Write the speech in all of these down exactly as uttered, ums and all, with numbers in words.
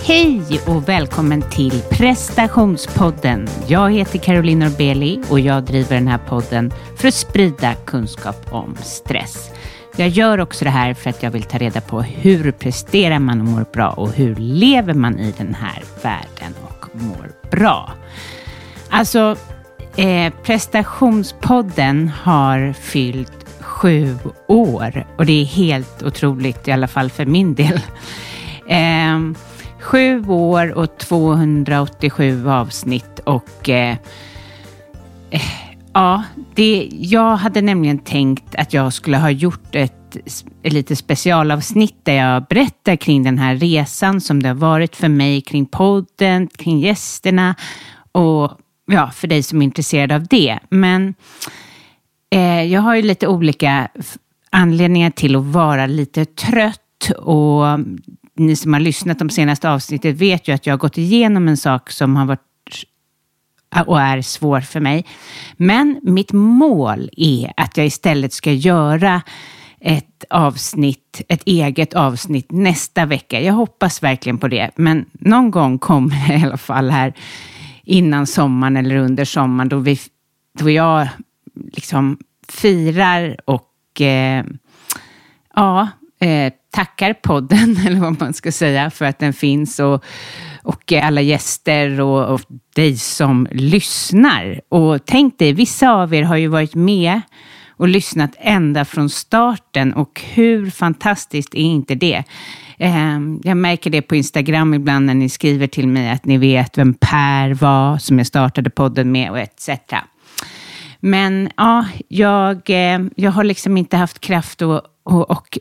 Hej och välkommen till Prestationspodden. Jag heter Caroline Norbeli och jag driver den här podden för att sprida kunskap om stress. Jag gör också det här för att jag vill ta reda på hur presterar man och mår bra och hur lever man i den här världen och mår bra. Alltså, eh, Prestationspodden har fyllt sju år och det är helt otroligt, i alla fall för min del. Eh, Sju år och tvåhundraåttiosju avsnitt och eh, eh, ja, det, jag hade nämligen tänkt att jag skulle ha gjort ett, ett lite specialavsnitt där jag berättar kring den här resan som det har varit för mig, kring podden, kring gästerna och ja, för dig som är intresserad av det. Men eh, jag har ju lite olika anledningar till att vara lite trött och ni som har lyssnat de senaste avsnittet vet ju att jag har gått igenom en sak som har varit och är svår för mig. Men mitt mål är att jag istället ska göra ett avsnitt, ett eget avsnitt nästa vecka. Jag hoppas verkligen på det. Men någon gång kommer det i alla fall här innan sommaren eller under sommaren då, vi, då jag liksom firar och eh, ja... Eh, tackar podden eller vad man ska säga för att den finns och, och alla gäster och, och dig som lyssnar. Och tänk dig, vissa av er har ju varit med och lyssnat ända från starten och hur fantastiskt är inte det? Eh, jag märker det på Instagram ibland när ni skriver till mig att ni vet vem Per var som jag startade podden med och et cetera. Men ja, jag, eh, jag har liksom inte haft kraft och, och, och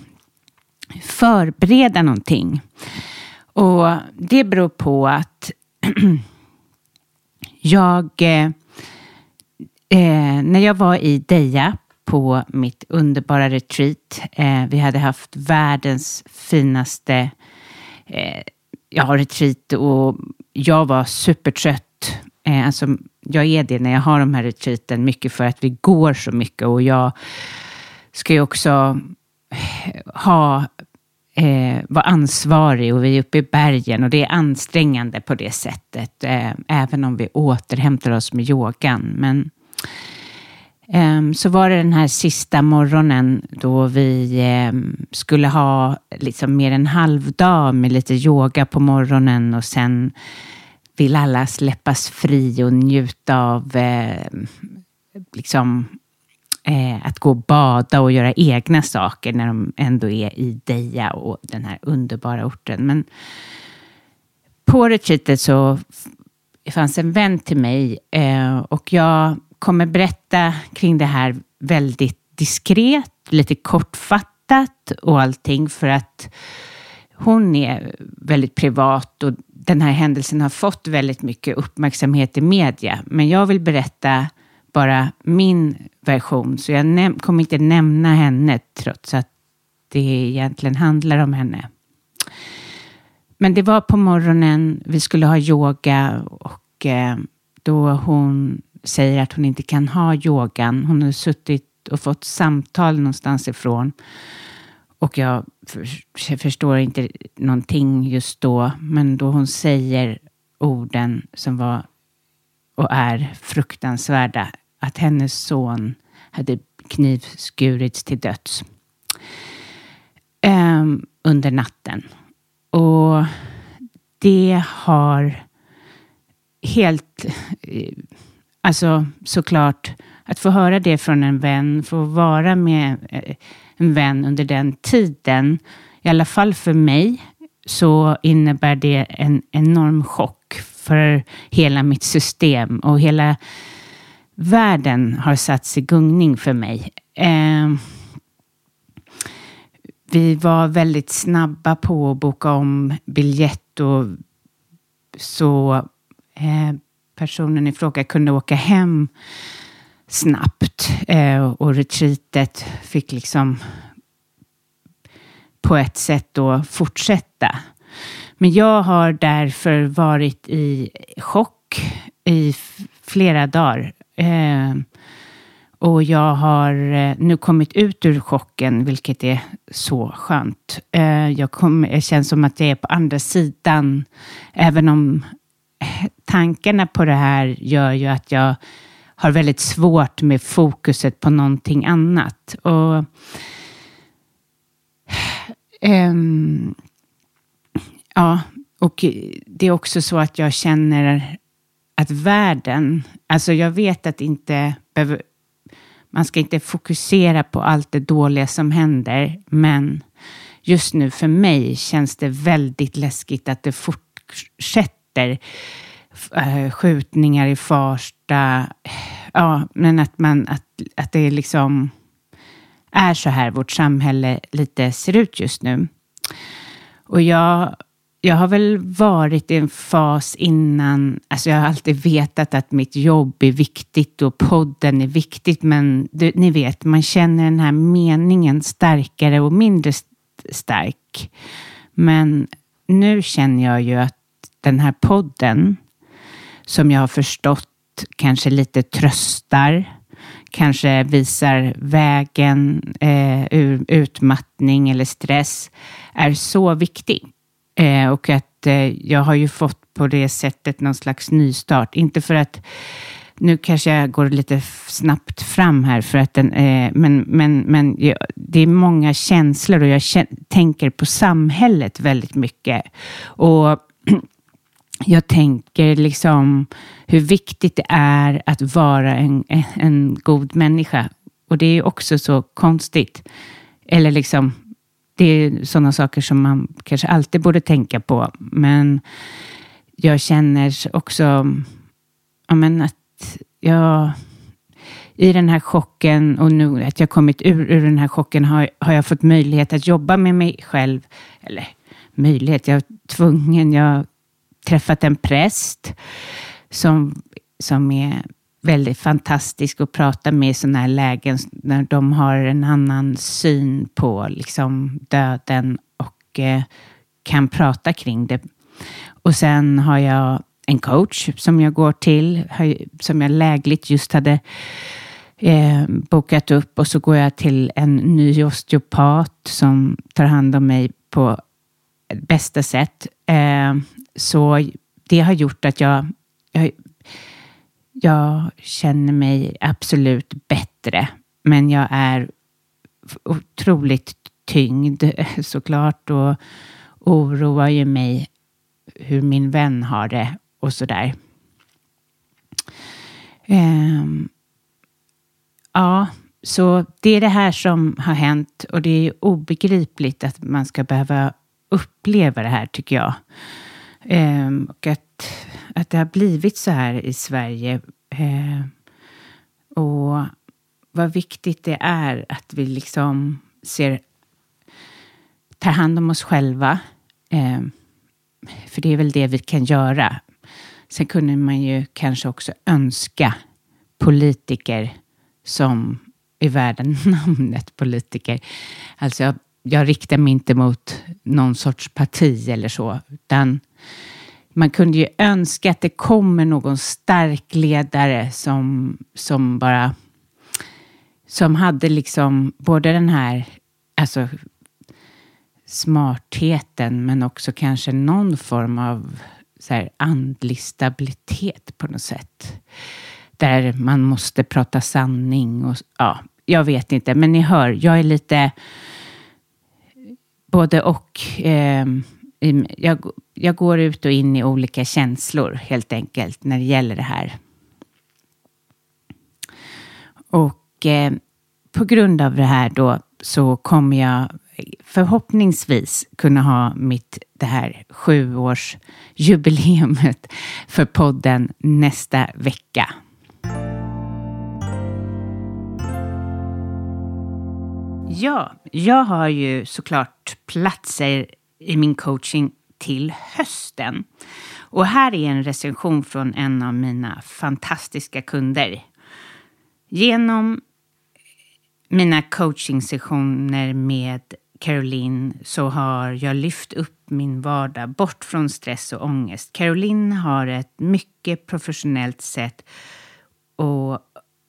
förbereda någonting. Och det beror på att jag eh, eh, när jag var i Deja på mitt underbara retreat, eh, vi hade haft världens finaste eh, ja, retreat och jag var supertrött. Eh, alltså jag är det när jag har de här retreaten mycket för att vi går så mycket och jag ska ju också ha eh, vara ansvarig och vi är uppe i bergen och det är ansträngande på det sättet eh, även om vi återhämtar oss med yogan. Men eh, så var det den här sista morgonen då vi eh, skulle ha liksom mer en halv dag med lite yoga på morgonen och sen vill alla släppas fri och njuta av eh, liksom Eh, att gå och bada och göra egna saker när de ändå är i Deja och den här underbara orten. Men på retreatet så fanns en vän till mig eh, och jag kommer berätta kring det här väldigt diskret, lite kortfattat och allting för att hon är väldigt privat och den här händelsen har fått väldigt mycket uppmärksamhet i media. Men jag vill berätta bara min version. Så jag näm- kommer inte nämna henne trots att det egentligen handlar om henne. Men det var på morgonen. Vi skulle ha yoga och eh, då hon säger att hon inte kan ha yogan. Hon har suttit och fått samtal någonstans ifrån. Och jag, för, jag förstår inte någonting just då. Men då hon säger orden som var och är fruktansvärda. Att hennes son hade knivskurits till döds. Um, under natten. Och det har helt... Alltså såklart att få höra det från en vän. Få vara med en vän under den tiden. I alla fall för mig. Så innebär det en enorm chock för hela mitt system och hela världen har satts i gungning för mig. Eh, vi var väldigt snabba på att boka om biljett och så eh, personen i fråga kunde åka hem snabbt eh, och retreatet fick liksom på ett sätt då fortsätta. Men jag har därför varit i chock i f- flera dagar. Eh, Och jag har nu kommit ut ur chocken, vilket är så skönt. Jag kommer, det känns som att jag är på andra sidan. Även om tankarna på det här gör ju att jag har väldigt svårt med fokuset på någonting annat. Och um, ja, och det är också så att jag känner att världen, alltså jag vet att inte behöver, man ska inte fokusera på allt det dåliga som händer, men just nu för mig känns det väldigt läskigt att det fortsätter skjutningar i Farsta, ja, men att man att, att det liksom är så här vårt samhälle lite ser ut just nu. Och jag Jag har väl varit i en fas innan, alltså jag har alltid vetat att mitt jobb är viktigt och podden är viktigt, men du, ni vet, man känner den här meningen starkare och mindre stark. Men nu känner jag ju att den här podden, som jag har förstått kanske lite tröstar, kanske visar vägen eh, ur utmattning eller stress, är så viktig. Eh, och att eh, jag har ju fått på det sättet någon slags nystart. Inte för att, nu kanske jag går lite snabbt fram här, för att den, eh, men, men, men ja, det är många känslor och jag kän- tänker på samhället väldigt mycket. Och jag tänker liksom hur viktigt det är att vara en, en god människa. Och det är också så konstigt. Eller liksom, det är sådana saker som man kanske alltid borde tänka på. Men jag känner också, ja, men att jag i den här chocken, och nu att jag kommit ur, ur den här chocken, har, har jag fått möjlighet att jobba med mig själv. Eller möjlighet, jag är tvungen. Jag har träffat en präst som, som är väldigt fantastisk att prata med i sådana här lägen när de har en annan syn på liksom döden och eh, kan prata kring det. Och sen har jag en coach som jag går till, som jag lägligt just hade eh, bokat upp, och så går jag till en ny osteopat som tar hand om mig på bästa sätt. Eh, så det har gjort att jag, jag Jag känner mig absolut bättre, men jag är otroligt tyngd såklart, och oroar ju mig hur min vän har det och sådär. Um, ja, så det är det här som har hänt, och det är obegripligt att man ska behöva uppleva det här, tycker jag. Um, och att, att det har blivit så här i Sverige. Uh, och vad viktigt det är att vi liksom ser, tar hand om oss själva. Um, för det är väl det vi kan göra. Sen kunde man ju kanske också önska politiker som är värda namnet politiker. Alltså jag, jag riktar mig inte mot någon sorts parti eller så, utan man kunde ju önska att det kommer någon stark ledare som, som bara som hade liksom både den här alltså smartheten, men också kanske någon form av så här andlig stabilitet på något sätt. Där man måste prata sanning och ja, jag vet inte, men ni hör, jag är lite både och. Eh, jag, jag går ut och in i olika känslor helt enkelt när det gäller det här. Och eh, på grund av det här då så kommer jag förhoppningsvis kunna ha mitt det här sjuårsjubileumet för podden nästa vecka. Ja, jag har ju såklart platser i min coaching till hösten. Och här är en recension från en av mina fantastiska kunder. Genom mina coaching-sessioner med Caroline så har jag lyft upp min vardag bort från stress och ångest. Caroline har ett mycket professionellt sätt och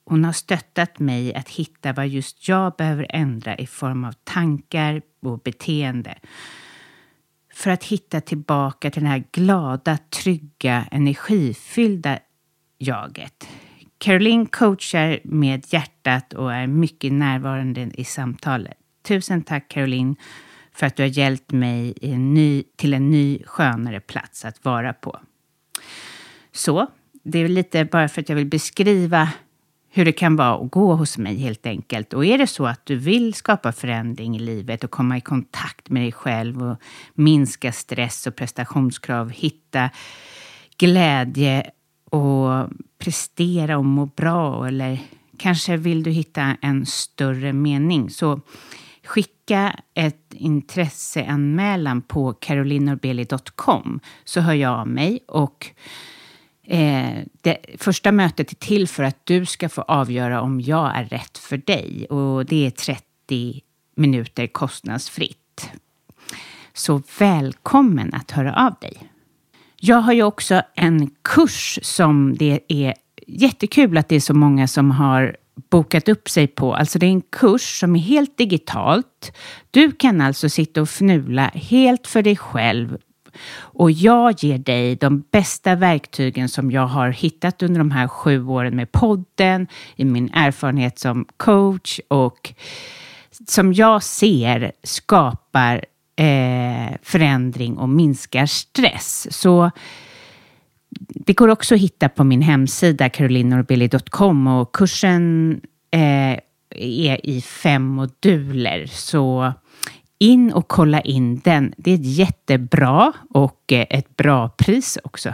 hon har stöttat mig att hitta vad just jag behöver ändra i form av tankar och beteende. För att hitta tillbaka till den här glada, trygga, energifyllda jaget. Caroline coachar med hjärtat och är mycket närvarande i samtalet. Tusen tack Caroline för att du har hjälpt mig i en ny, till en ny skönare plats att vara på. Så, det är lite bara för att jag vill beskriva hur det kan vara att gå hos mig helt enkelt. Och är det så att du vill skapa förändring i livet och komma i kontakt med dig själv och minska stress och prestationskrav, hitta glädje och prestera och må bra, eller kanske vill du hitta en större mening, så skicka ett intresseanmälan på carolinorbeli dot com så hör jag av mig. Och eh, det första mötet är till för att du ska få avgöra om jag är rätt för dig, och det är trettio minuter kostnadsfritt. Så välkommen att höra av dig. Jag har ju också en kurs som det är jättekul att det är så många som har bokat upp sig på. Alltså det är en kurs som är helt digitalt. Du kan alltså sitta och fnula helt för dig själv. Och jag ger dig de bästa verktygen som jag har hittat under de här sju åren med podden, i min erfarenhet som coach, och som jag ser skapar eh, förändring och minskar stress. Så det går också att hitta på min hemsida carolinorbeli dot com, och kursen eh, är i fem moduler. Så in och kolla in den. Det är jättebra och eh, ett bra pris också.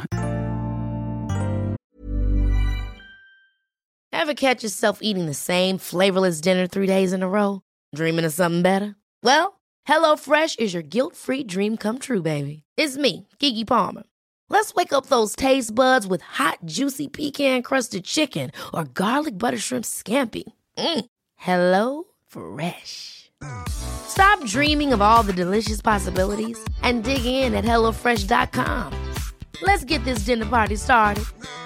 Ever catch yourself eating the same flavorless dinner three days in a row? Dreaming of something better? Well, HelloFresh is your guilt-free dream come true, baby. It's me, Keke Palmer. Let's wake up those taste buds with hot, juicy pecan-crusted chicken or garlic butter shrimp scampi. Mm. Hello Fresh. Stop dreaming of all the delicious possibilities and dig in at hello fresh dot com. Let's get this dinner party started.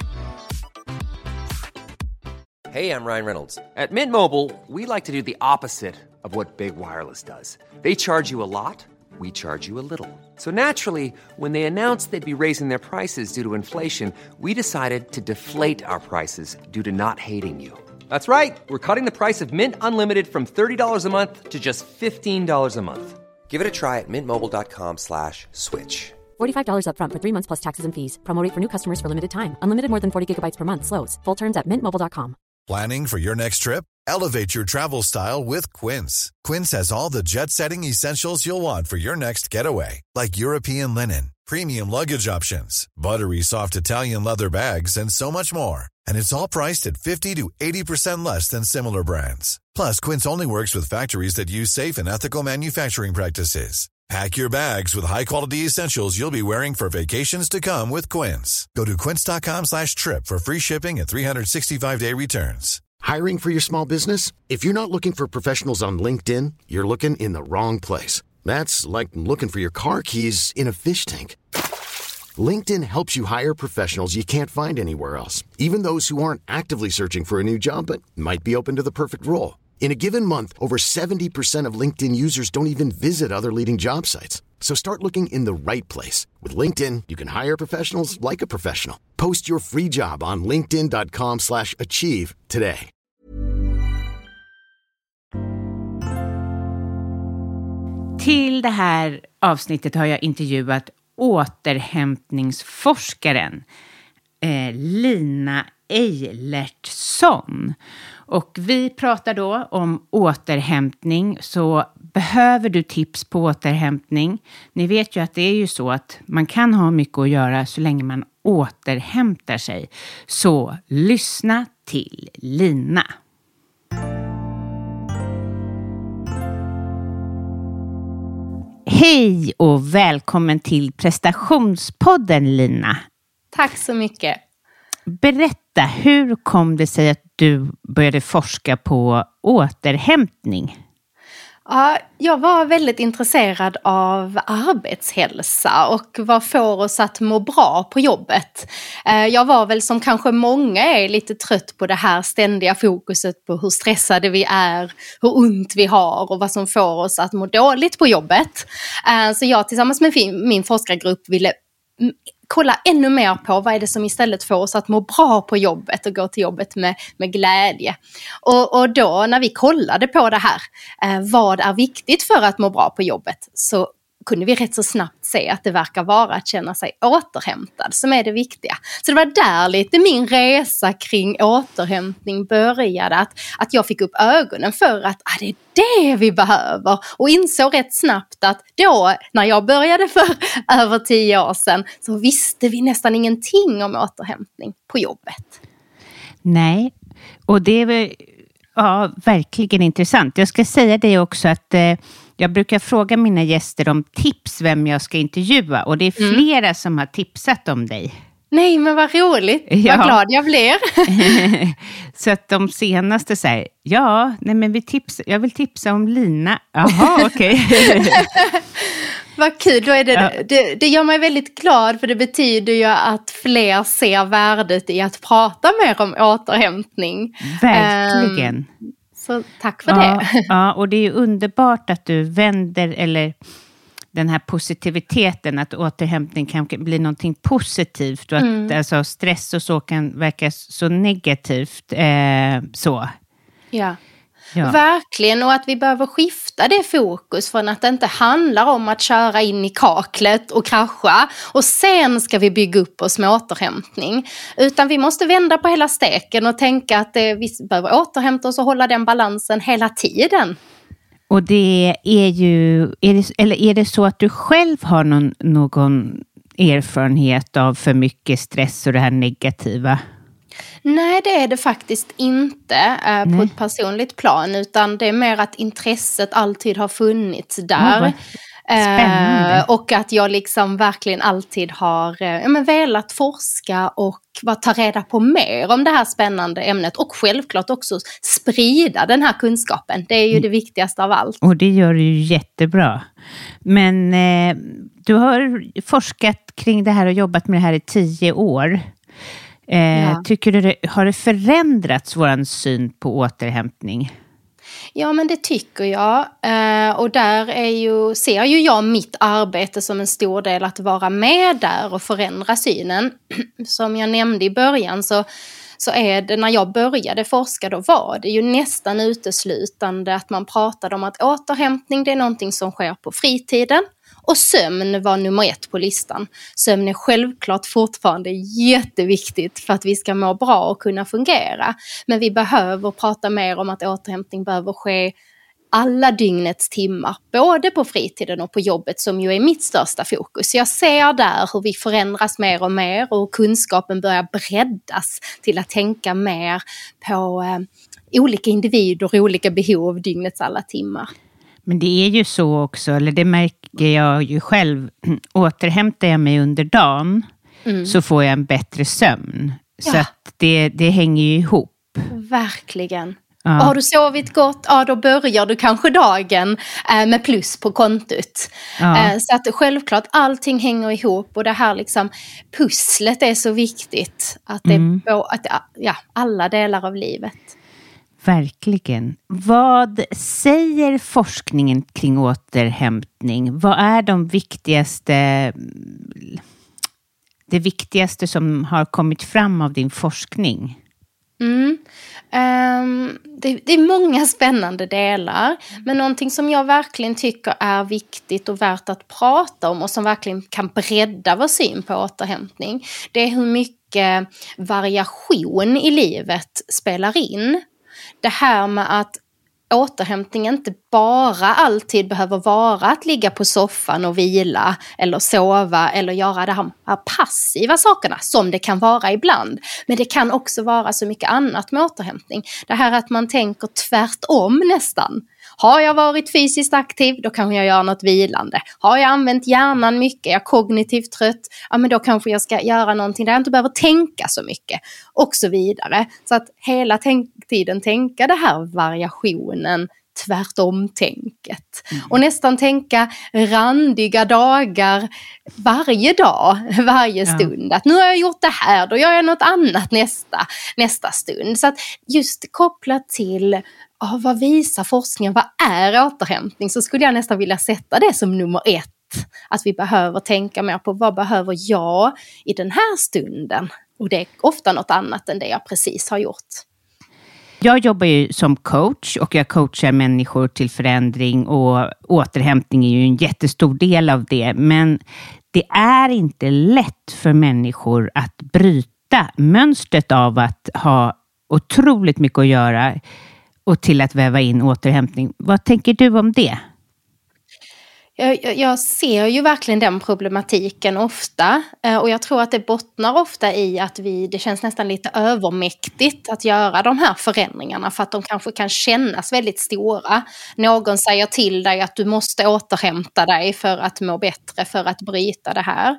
Hey, I'm Ryan Reynolds. At Mint Mobile, we like to do the opposite of what Big Wireless does. They charge you a lot. We charge you a little. So naturally, when they announced they'd be raising their prices due to inflation, we decided to deflate our prices due to not hating you. That's right. We're cutting the price of Mint Unlimited from thirty dollars a month to just fifteen dollars a month. Give it a try at mintmobile.com slash switch. forty-five dollars up front for three months plus taxes and fees. Promo rate for new customers for limited time. Unlimited more than forty gigabytes per month. Slows full terms at mint mobile dot com. Planning for your next trip? Elevate your travel style with Quince. Quince has all the jet-setting essentials you'll want for your next getaway, like European linen, premium luggage options, buttery soft Italian leather bags, and so much more. And it's all priced at fifty to eighty percent less than similar brands. Plus, Quince only works with factories that use safe and ethical manufacturing practices. Pack your bags with high-quality essentials you'll be wearing for vacations to come with Quince. Go to quince.com slash trip for free shipping and three sixty-five day returns. Hiring for your small business? If you're not looking for professionals on LinkedIn, you're looking in the wrong place. That's like looking for your car keys in a fish tank. LinkedIn helps you hire professionals you can't find anywhere else, even those who aren't actively searching for a new job but might be open to the perfect role. In a given month, over seventy percent of LinkedIn users don't even visit other leading job sites. So start looking in the right place. With LinkedIn, you can hire professionals like a professional. Post your free job on linkedin dot com slash achieve today. Till det här avsnittet har jag intervjuat återhämtningsforskaren eh, Lina Eilertsson. Och vi pratar då om återhämtning, så behöver du tips på återhämtning. Ni vet ju att det är ju så att man kan ha mycket att göra så länge man återhämtar sig. Så lyssna till Lina. Hej och välkommen till prestationspodden, Lina. Tack så mycket. Berätta, hur kom det sig att du började forska på återhämtning? Ja, jag var väldigt intresserad av arbetshälsa och vad får oss att må bra på jobbet. Jag var väl som kanske många är lite trött på det här ständiga fokuset på hur stressade vi är, hur ont vi har och vad som får oss att må dåligt på jobbet. Så jag tillsammans med min forskargrupp ville kolla ännu mer på vad är det som istället får oss att må bra på jobbet och gå till jobbet med, med glädje. Och, och då när vi kollade på det här, eh, vad är viktigt för att må bra på jobbet, så kunde vi rätt så snabbt se att det verkar vara att känna sig återhämtad som är det viktiga. Så det var där lite min resa kring återhämtning började. Att, att jag fick upp ögonen för att ah, det är det vi behöver. Och insåg rätt snabbt att då, när jag började för över tio år sedan, så visste vi nästan ingenting om återhämtning på jobbet. Nej, och det är väl ja, verkligen intressant. Jag ska säga det också att eh, jag brukar fråga mina gäster om tips vem jag ska intervjua. Och det är flera mm. som har tipsat om dig. Nej, men vad roligt. Ja. Vad glad jag blir. Så att de senaste säger, ja, nej men vi tips, jag vill tipsa om Lina. Jaha, okej. Okay. Vad kul, då är det, ja. det, det gör mig väldigt glad, för det betyder ju att fler ser värdet i att prata mer om återhämtning. Verkligen. Um, så tack för ja, det. Ja, och det är ju underbart att du vänder, eller den här positiviteten, att återhämtning kan bli någonting positivt och att mm. alltså, stress och så kan verka så negativt. Eh, så. Ja. Ja. Verkligen, och att vi behöver skifta det fokus från att det inte handlar om att köra in i kaklet och krascha och sen ska vi bygga upp oss med återhämtning. Utan vi måste vända på hela steken och tänka att det, vi behöver återhämta oss och hålla den balansen hela tiden. Och det är ju, är det, eller är det så att du själv har någon, någon erfarenhet av för mycket stress och det här negativa? Nej, det är det faktiskt inte eh, på ett personligt plan, utan det är mer att intresset alltid har funnits där. Oh, spännande. Eh, och att jag liksom verkligen alltid har eh, men velat forska och ta reda på mer om det här spännande ämnet. Och självklart också sprida den här kunskapen. Det är ju det viktigaste av allt. Och det gör du ju jättebra. Men eh, du har forskat kring det här och jobbat med det här i tio år. Eh, ja. Tycker du, har det förändrats våran syn på återhämtning? Ja, men det tycker jag. Eh, och där är ju, ser ju jag mitt arbete som en stor del att vara med där och förändra synen. Som jag nämnde i början så, så är det, när jag började forska, då var det ju nästan uteslutande att man pratade om att återhämtning, det är någonting som sker på fritiden. Och sömn var nummer ett på listan. Sömn är självklart fortfarande jätteviktigt för att vi ska må bra och kunna fungera. Men vi behöver prata mer om att återhämtning behöver ske alla dygnets timmar. Både på fritiden och på jobbet, som ju är mitt största fokus. Jag ser där hur vi förändras mer och mer och kunskapen börjar breddas till att tänka mer på eh, olika individer och olika behov dygnets alla timmar. Men det är ju så också, eller det märker jag ju själv, återhämtar jag mig under dagen mm. så får jag en bättre sömn. Ja. Så att det, det hänger ju ihop. Verkligen. Ja. Och har du sovit gott, ja då börjar du kanske dagen eh, med plus på kontot. Ja. Eh, så att självklart allting hänger ihop, och det här liksom pusslet är så viktigt. Att det mm. är att, ja, alla delar av livet. Verkligen. Vad säger forskningen kring återhämtning? Vad är de viktigaste, det viktigaste som har kommit fram av din forskning? Mm. Um, det, det är många spännande delar, men någonting som jag verkligen tycker är viktigt och värt att prata om och som verkligen kan bredda vår syn på återhämtning, det är hur mycket variation i livet spelar in. Det här med att återhämtning inte bara alltid behöver vara att ligga på soffan och vila eller sova eller göra de här passiva sakerna som det kan vara ibland. Men det kan också vara så mycket annat med återhämtning. Det här att man tänker tvärtom nästan. Har jag varit fysiskt aktiv, då kan jag göra något vilande. Har jag använt hjärnan mycket, är jag kognitivt trött, ja men då kanske jag ska göra någonting där jag inte behöver tänka så mycket. Och så vidare. Så att hela tänk- tiden tänka det här variationen tvärtom-tänket. Mm. Och nästan tänka randiga dagar varje dag, varje stund. Ja. Att nu har jag gjort det här, då gör jag något annat nästa, nästa stund. Så att just kopplat till oh, vad visar forskningen, vad är återhämtning, så skulle jag nästan vilja sätta det som nummer ett. Att vi behöver tänka mer på vad behöver jag i den här stunden. Och det är ofta något annat än det jag precis har gjort. Jag jobbar ju som coach och jag coachar människor till förändring, och återhämtning är ju en jättestor del av det. Men det är inte lätt för människor att bryta mönstret av att ha otroligt mycket att göra och till att väva in återhämtning. Vad tänker du om det? Jag, jag ser ju verkligen den problematiken ofta, och jag tror att det bottnar ofta i att vi, det känns nästan lite övermäktigt att göra de här förändringarna, för att de kanske kan kännas väldigt stora. Någon säger till dig att du måste återhämta dig för att må bättre, för att bryta det här.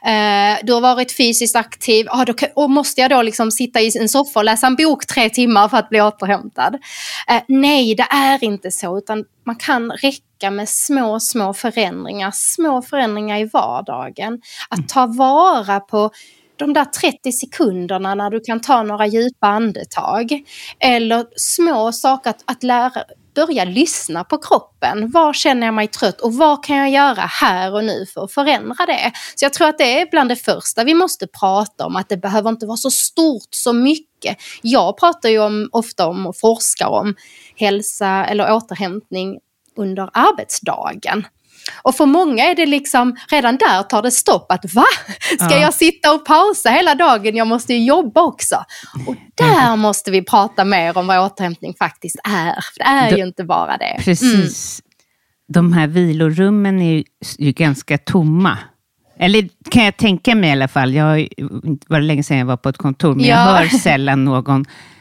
Eh, du har varit fysiskt aktiv, ah, då, och måste jag då liksom sitta i en soffa och läsa en bok tre timmar för att bli återhämtad? Eh, nej, det är inte så, utan man kan räcka med små, små förändringar, små förändringar i vardagen. Att ta vara på de där trettio sekunderna när du kan ta några djupa andetag. Eller små saker att, att lära, börja lyssna på kroppen. Var känner jag mig trött och vad kan jag göra här och nu för att förändra det? Så jag tror att det är bland det första vi måste prata om, att det behöver inte vara så stort, så mycket. Jag pratar ju om, ofta om och forskar om hälsa eller återhämtning under arbetsdagen. Och för många är det liksom, redan där tar det stopp, att va? Ska ja. jag sitta och pausa hela dagen? Jag måste ju jobba också. Och där mm. måste vi prata mer om vad återhämtning faktiskt är. För det är de, ju inte bara det. Precis. Mm. De här vilorummen är ju, ju ganska tomma. Eller kan jag tänka mig i alla fall. Jag har, var det länge sedan jag var på ett kontor, men ja. jag hör sällan någon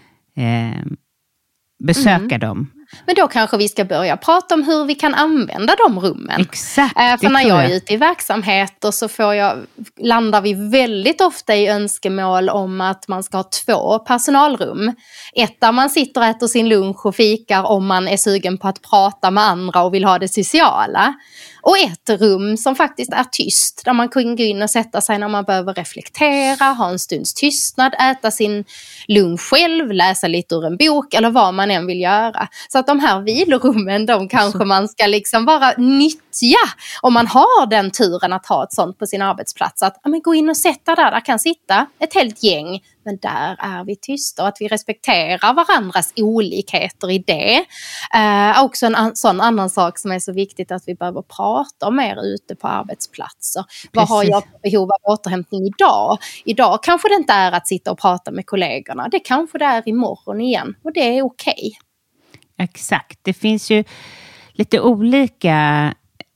eh, besöka mm. dem. Men då kanske vi ska börja prata om hur vi kan använda de rummen. Exakt. Eh, för när jag är ute i verksamhet och så får jag, landar vi väldigt ofta i önskemål om att man ska ha två personalrum. Ett där man sitter och äter sin lunch och fikar om man är sugen på att prata med andra och vill ha det sociala. Och ett rum som faktiskt är tyst, där man kan gå in och sätta sig när man behöver reflektera, ha en stunds tystnad, äta sin lunch själv, läsa lite ur en bok eller vad man än vill göra. Så att de här vilorummen, de kanske man ska liksom bara nyttja om man har den turen att ha ett sånt på sin arbetsplats. Att ja, men gå in och sätta där, där kan sitta ett helt gäng, men där är vi tysta, och att vi respekterar varandras olikheter i det. Eh, också en an- sån annan sak som är så viktigt, att vi behöver prata mer ute på arbetsplatser. Precis. Vad har jag för behov av återhämtning idag? Idag kanske det inte är att sitta och prata med kollegorna. Det kanske det är imorgon igen, och det är okej. Exakt. Det finns ju lite olika,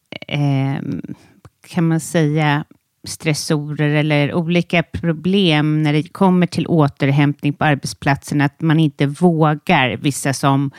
eh, kan man säga, stressorer eller olika problem när det kommer till återhämtning på arbetsplatsen, att man inte vågar. Vissa som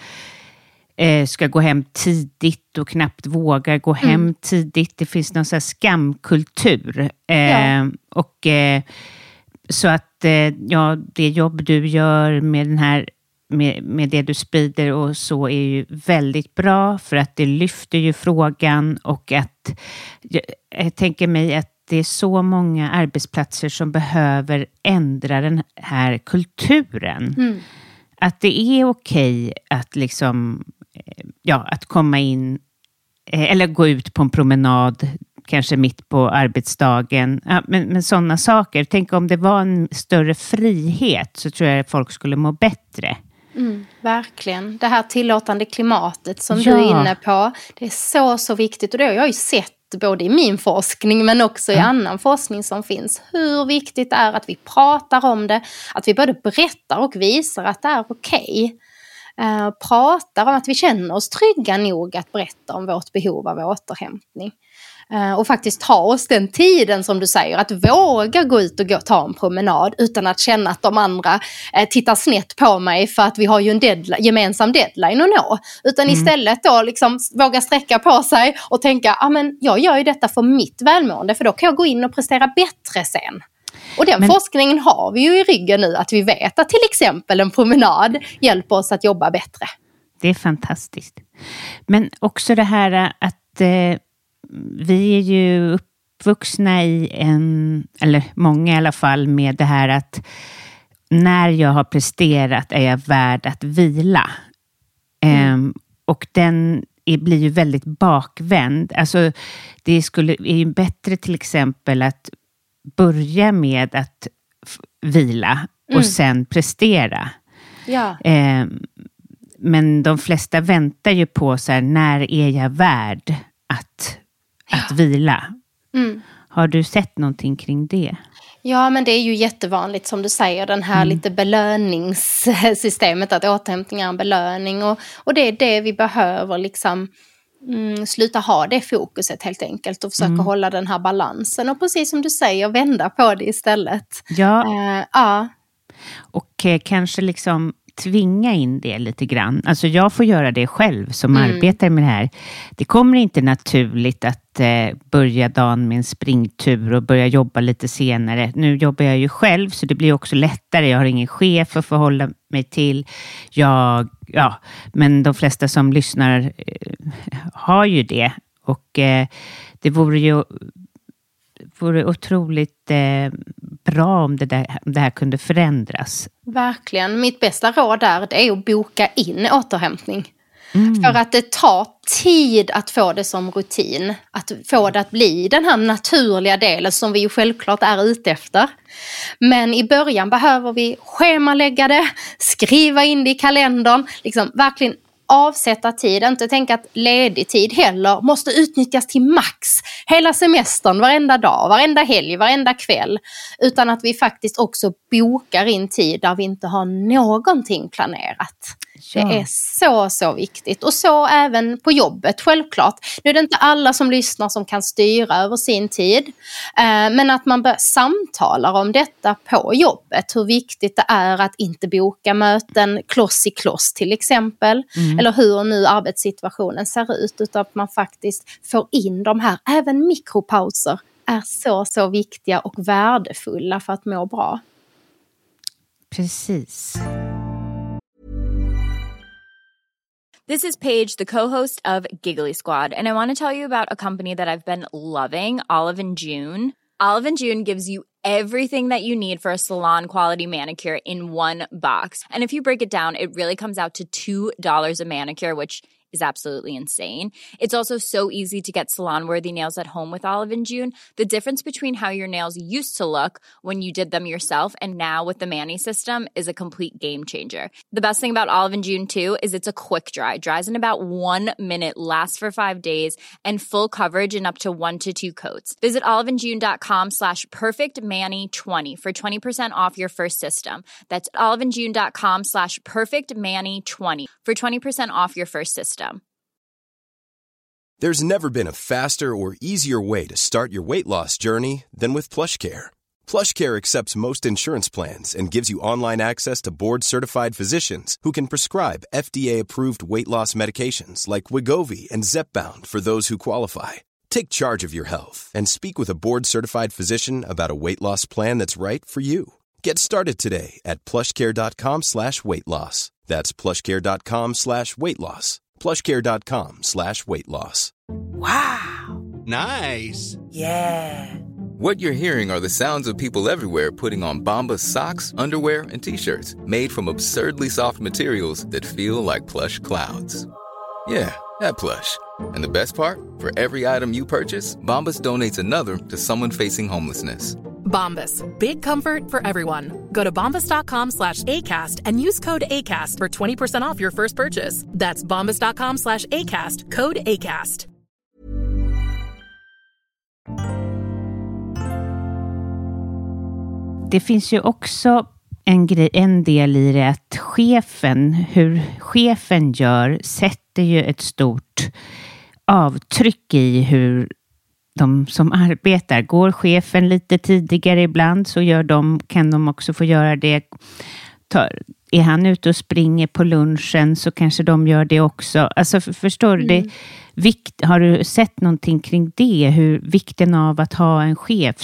eh, ska gå hem tidigt och knappt vågar gå hem mm. tidigt. Det finns någon sån här skamkultur. Eh, ja. Och eh, så att eh, ja, det jobb du gör med den här Med, med det du sprider och så är ju väldigt bra, för att det lyfter ju frågan, och att jag, jag tänker mig att det är så många arbetsplatser som behöver ändra den här kulturen. Mm. Att det är okej att liksom, ja, att komma in eller gå ut på en promenad kanske mitt på arbetsdagen. Ja, men, men sådana saker. Tänk om det var en större frihet, så tror jag att folk skulle må bättre. Mm, verkligen. Det här tillåtande klimatet som ja. du är inne på, det är så, så viktigt. Och det har jag ju sett både i min forskning men också i mm. annan forskning som finns. Hur viktigt det är att vi pratar om det, att vi både berättar och visar att det är okej. Uh, pratar om att vi känner oss trygga nog att berätta om vårt behov av återhämtning. Uh, och faktiskt ta oss den tiden, som du säger, att våga gå ut och gå, ta en promenad utan att känna att de andra uh, tittar snett på mig för att vi har ju en deadline, gemensam deadline att nå. Utan mm. istället då liksom våga sträcka på sig och tänka, ah, men jag gör ju detta för mitt välmående, för då kan jag gå in och prestera bättre sen. Och den men, forskningen har vi ju i ryggen nu, att vi vet att till exempel en promenad hjälper oss att jobba bättre. det är fantastiskt. Men också det här att eh, vi är ju uppvuxna i en, eller många i alla fall, med det här att när jag har presterat är jag värd att vila. Mm. Eh, och den är, blir ju väldigt bakvänd. Alltså det skulle, är ju bättre till exempel att börja med att f- vila och mm. sen prestera. Ja. Eh, men de flesta väntar ju på så här, när är jag värd att, ja. att vila? Mm. Har du sett någonting kring det? Ja, men det är ju jättevanligt som du säger, den här mm. lite belöningssystemet, att återhämtning är en belöning. Och, och det är det vi behöver liksom mm, sluta ha det fokuset helt enkelt och försöka mm. hålla den här balansen. Och precis som du säger, vända på det istället. Ja, uh, ja. och eh, kanske liksom tvinga in det lite grann. Alltså jag får göra det själv som mm. arbetar med det här. Det kommer inte naturligt att eh, börja dagen med en springtur och börja jobba lite senare. Nu jobbar jag ju själv så det blir också lättare. Jag har ingen chef att förhålla mig till. Jag, ja, men de flesta som lyssnar eh, har ju det. Och eh, det vore ju vore otroligt eh, bra om det, där, om det här kunde förändras. Verkligen. Mitt bästa råd där det är att boka in återhämtning. Mm. För att det tar tid att få det som rutin. Att få det att bli den här naturliga delen som vi ju självklart är ute efter. Men i början behöver vi schemalägga det, skriva in det i kalendern. Liksom verkligen avsätta tid, inte tänka att ledig tid heller måste utnyttjas till max hela semestern, varenda dag, varenda helg, varenda kväll, utan att vi faktiskt också bokar in tid där vi inte har någonting planerat. Ja. Det är så, så viktigt. Och så även på jobbet, självklart. Nu är det inte alla som lyssnar som kan styra över sin tid. Eh, men att man bör samtala om detta på jobbet. Hur viktigt det är att inte boka möten kloss i kloss till exempel. Mm. Eller hur nu arbetssituationen ser ut. Utan att man faktiskt får in de här, även mikropauser är så, så viktiga och värdefulla för att må bra. Precis. This is Paige, the co-host of Giggly Squad, and I want to tell you about a company that I've been loving, Olive and June. Olive and June gives you everything that you need for a salon-quality manicure in one box. And if you break it down, it really comes out to two dollars a manicure, which is absolutely insane. It's also so easy to get salon-worthy nails at home with Olive and June. The difference between how your nails used to look when you did them yourself and now with the Mani system is a complete game changer. The best thing about Olive and June too is it's a quick dry. Dries in about one minute, lasts for five days, and full coverage in up to one to two coats. Visit oliveandjune.com slash perfectmani20 for twenty percent off your first system. That's oliveandjune.com slash perfectmani20 for twenty percent off your first system. There's never been a faster or easier way to start your weight loss journey than with PlushCare. PlushCare accepts most insurance plans and gives you online access to board-certified physicians who can prescribe F D A-approved weight loss medications like Wegovy and Zepbound for those who qualify. Take charge of your health and speak with a board-certified physician about a weight loss plan that's right for you. Get started today at plushcare.com slash weight loss. That's plushcare.com slash weight loss. plushcare.com slash weight loss. Wow. Nice. Yeah. What you're hearing are the sounds of people everywhere putting on Bombas socks, underwear, and T-shirts made from absurdly soft materials that feel like plush clouds. Yeah, that plush. And the best part? For every item you purchase, Bombas donates another to someone facing homelessness. Bombas, big comfort for everyone. Go to bombas.com slash ACAST and use code ACAST for twenty percent off your first purchase. That's bombas.com slash ACAST, code ACAST. Det finns ju också en, grej, en del i det att chefen, hur chefen gör, sätter ju ett stort avtryck i hur de som arbetar. Går chefen lite tidigare ibland så gör de, kan de också få göra det. Tar, är han ute och springer på lunchen så kanske de gör det också. Alltså för, förstår du Mm. det? Vikt, har du sett någonting kring det? Hur vikten av att ha en chef som faktiskt är accept, accepterar återhämtning?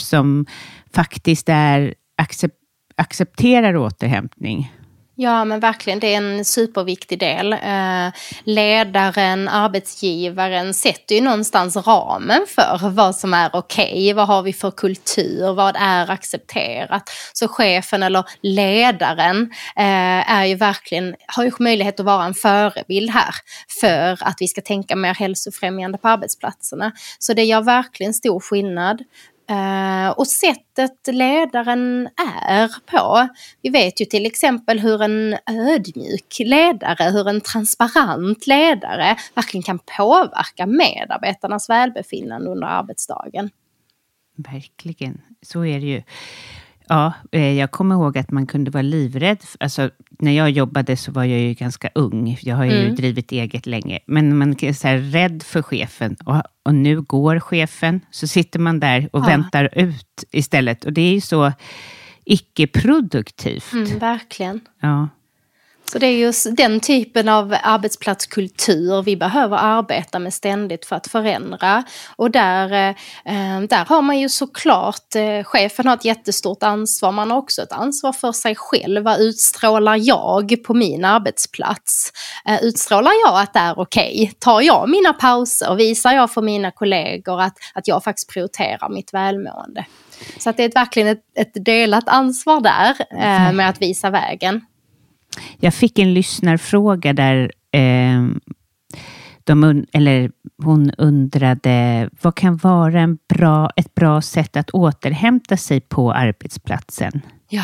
Ja, men verkligen, det är en superviktig del. Eh, ledaren, arbetsgivaren sätter ju någonstans ramen för vad som är okej. Vad har vi för kultur? Vad är accepterat? Så chefen eller ledaren eh, är ju verkligen, har ju möjlighet att vara en förebild här för att vi ska tänka mer hälsofrämjande på arbetsplatserna. Så det gör verkligen stor skillnad. Uh, och sättet ledaren är på. Vi vet ju till exempel hur en ödmjuk ledare, hur en transparent ledare verkligen kan påverka medarbetarnas välbefinnande under arbetsdagen. Verkligen, så är det ju. Ja, jag kommer ihåg att man kunde vara livrädd. Alltså, när jag jobbade så var jag ju ganska ung. Jag har ju mm. drivit eget länge. Men man är så här rädd för chefen. Och, och nu går chefen. Så sitter man där och ja. väntar ut istället. Och det är ju så icke-produktivt. Mm, verkligen. Ja. Så det är just den typen av arbetsplatskultur vi behöver arbeta med ständigt för att förändra. Och där, eh, där har man ju såklart, eh, chefen har ett jättestort ansvar. Man har också ett ansvar för sig själv. Vad utstrålar jag på min arbetsplats? Eh, utstrålar jag att det är okej? Tar jag mina pauser? Visar jag för mina kollegor att, att jag faktiskt prioriterar mitt välmående? Så att det är verkligen ett, ett delat ansvar där eh, med att visa vägen. Jag fick en lyssnarfråga där eh, de, eller hon undrade vad kan vara en bra, ett bra sätt att återhämta sig på arbetsplatsen? Ja,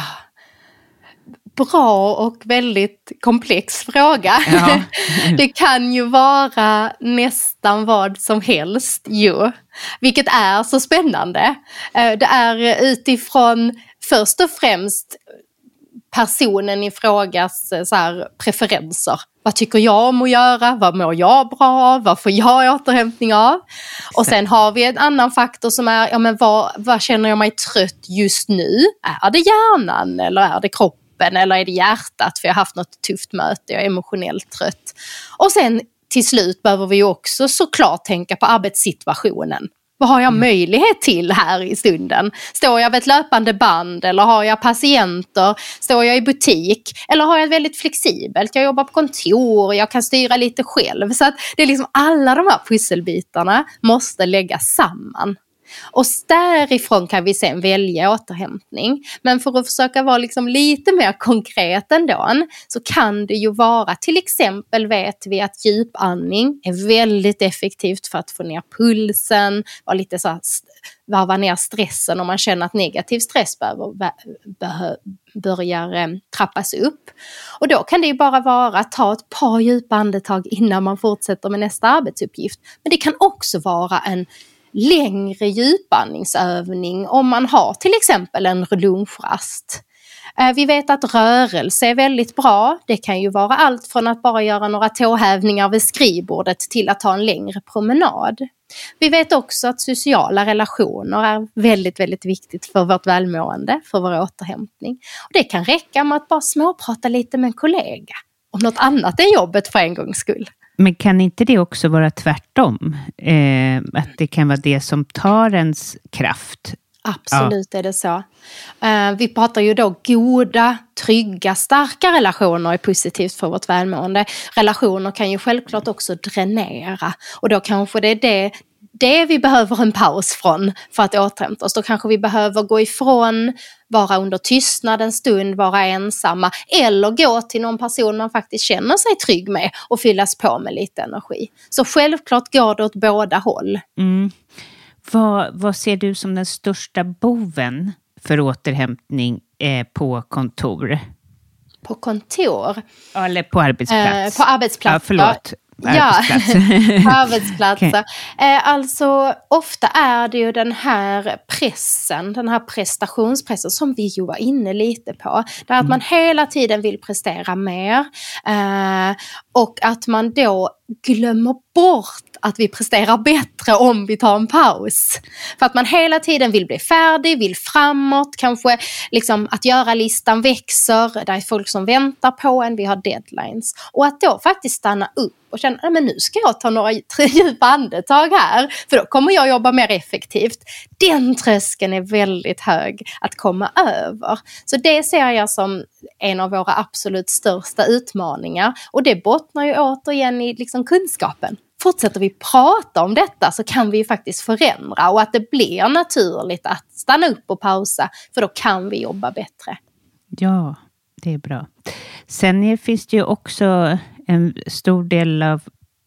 bra och väldigt komplex fråga. Ja. Det kan ju vara nästan vad som helst ju, vilket är så spännande. Det är utifrån först och främst personen i frågas så här, preferenser. Vad tycker jag om att göra? Vad mår jag bra av? Vad får jag återhämtning av? Och sen har vi en annan faktor som är, ja men vad, vad känner jag mig trött just nu? Är det hjärnan eller är det kroppen eller är det hjärtat? För jag har haft något tufft möte, jag är emotionellt trött. Och sen till slut behöver vi också såklart tänka på arbetssituationen. Vad har jag möjlighet till här i stunden? Står jag vid ett löpande band eller har jag patienter? Står jag i butik? Eller har jag väldigt flexibelt? Jag jobbar på kontor, jag kan styra lite själv. Så att det är liksom alla de här pusselbitarna måste läggas samman. Och därifrån kan vi sen välja återhämtning. Men för att försöka vara liksom lite mer konkret ändå, så kan det ju vara, till exempel vet vi att djupandning är väldigt effektivt för att få ner pulsen, vara lite så här, varva ner stressen om man känner att negativ stress behöver, behöver, börjar eh, trappas upp. Och då kan det ju bara vara att ta ett par djupa andetag innan man fortsätter med nästa arbetsuppgift. Men det kan också vara en längre djupandningsövning om man har till exempel en lunchrast. Vi vet att rörelse är väldigt bra. Det kan ju vara allt från att bara göra några tåhävningar vid skrivbordet till att ta en längre promenad. Vi vet också att sociala relationer är väldigt, väldigt viktigt för vårt välmående, för vår återhämtning. Och det kan räcka med att bara småprata lite med en kollega om något annat än jobbet för en gångs skull. Men kan inte det också vara tvärtom? Eh, att det kan vara det som tar ens kraft? Absolut ja. Är det så. Uh, vi pratar ju då goda, trygga, starka relationer är positivt för vårt välmående. Relationer kan ju självklart också dränera. Och då kanske det är det, det vi behöver en paus från för att återhämta oss. Då kanske vi behöver gå ifrån, vara under tystnad en stund, vara ensamma. Eller gå till någon person man faktiskt känner sig trygg med och fyllas på med lite energi. Så självklart går det åt båda håll. Mm. Vad, vad ser du som den största boven för återhämtning eh, på kontor? På kontor? Eller på arbetsplats? Eh, på arbetsplats. Ja, förlåt. Arbetsplats. Ja, arbetsplatser. Okay. Eh, alltså ofta är det ju den här pressen, den här prestationspressen som vi ju var inne lite på. Där att man hela tiden vill prestera mer eh, och att man då glömmer bort att vi presterar bättre om vi tar en paus. För att man hela tiden vill bli färdig, vill framåt, kanske liksom att göra-listan växer, det är folk som väntar på en, vi har deadlines. Och att då faktiskt stanna upp och känna, men nu ska jag ta några djupa andetag här, för då kommer jag jobba mer effektivt. Den tröskeln är väldigt hög att komma över. Så det ser jag som en av våra absolut största utmaningar. Och det bottnar ju återigen i liksom kunskapen. Fortsätter vi prata om detta så kan vi ju faktiskt förändra, och att det blir naturligt att stanna upp och pausa, för då kan vi jobba bättre. Ja, det är bra. Sen finns det ju också en stor del av,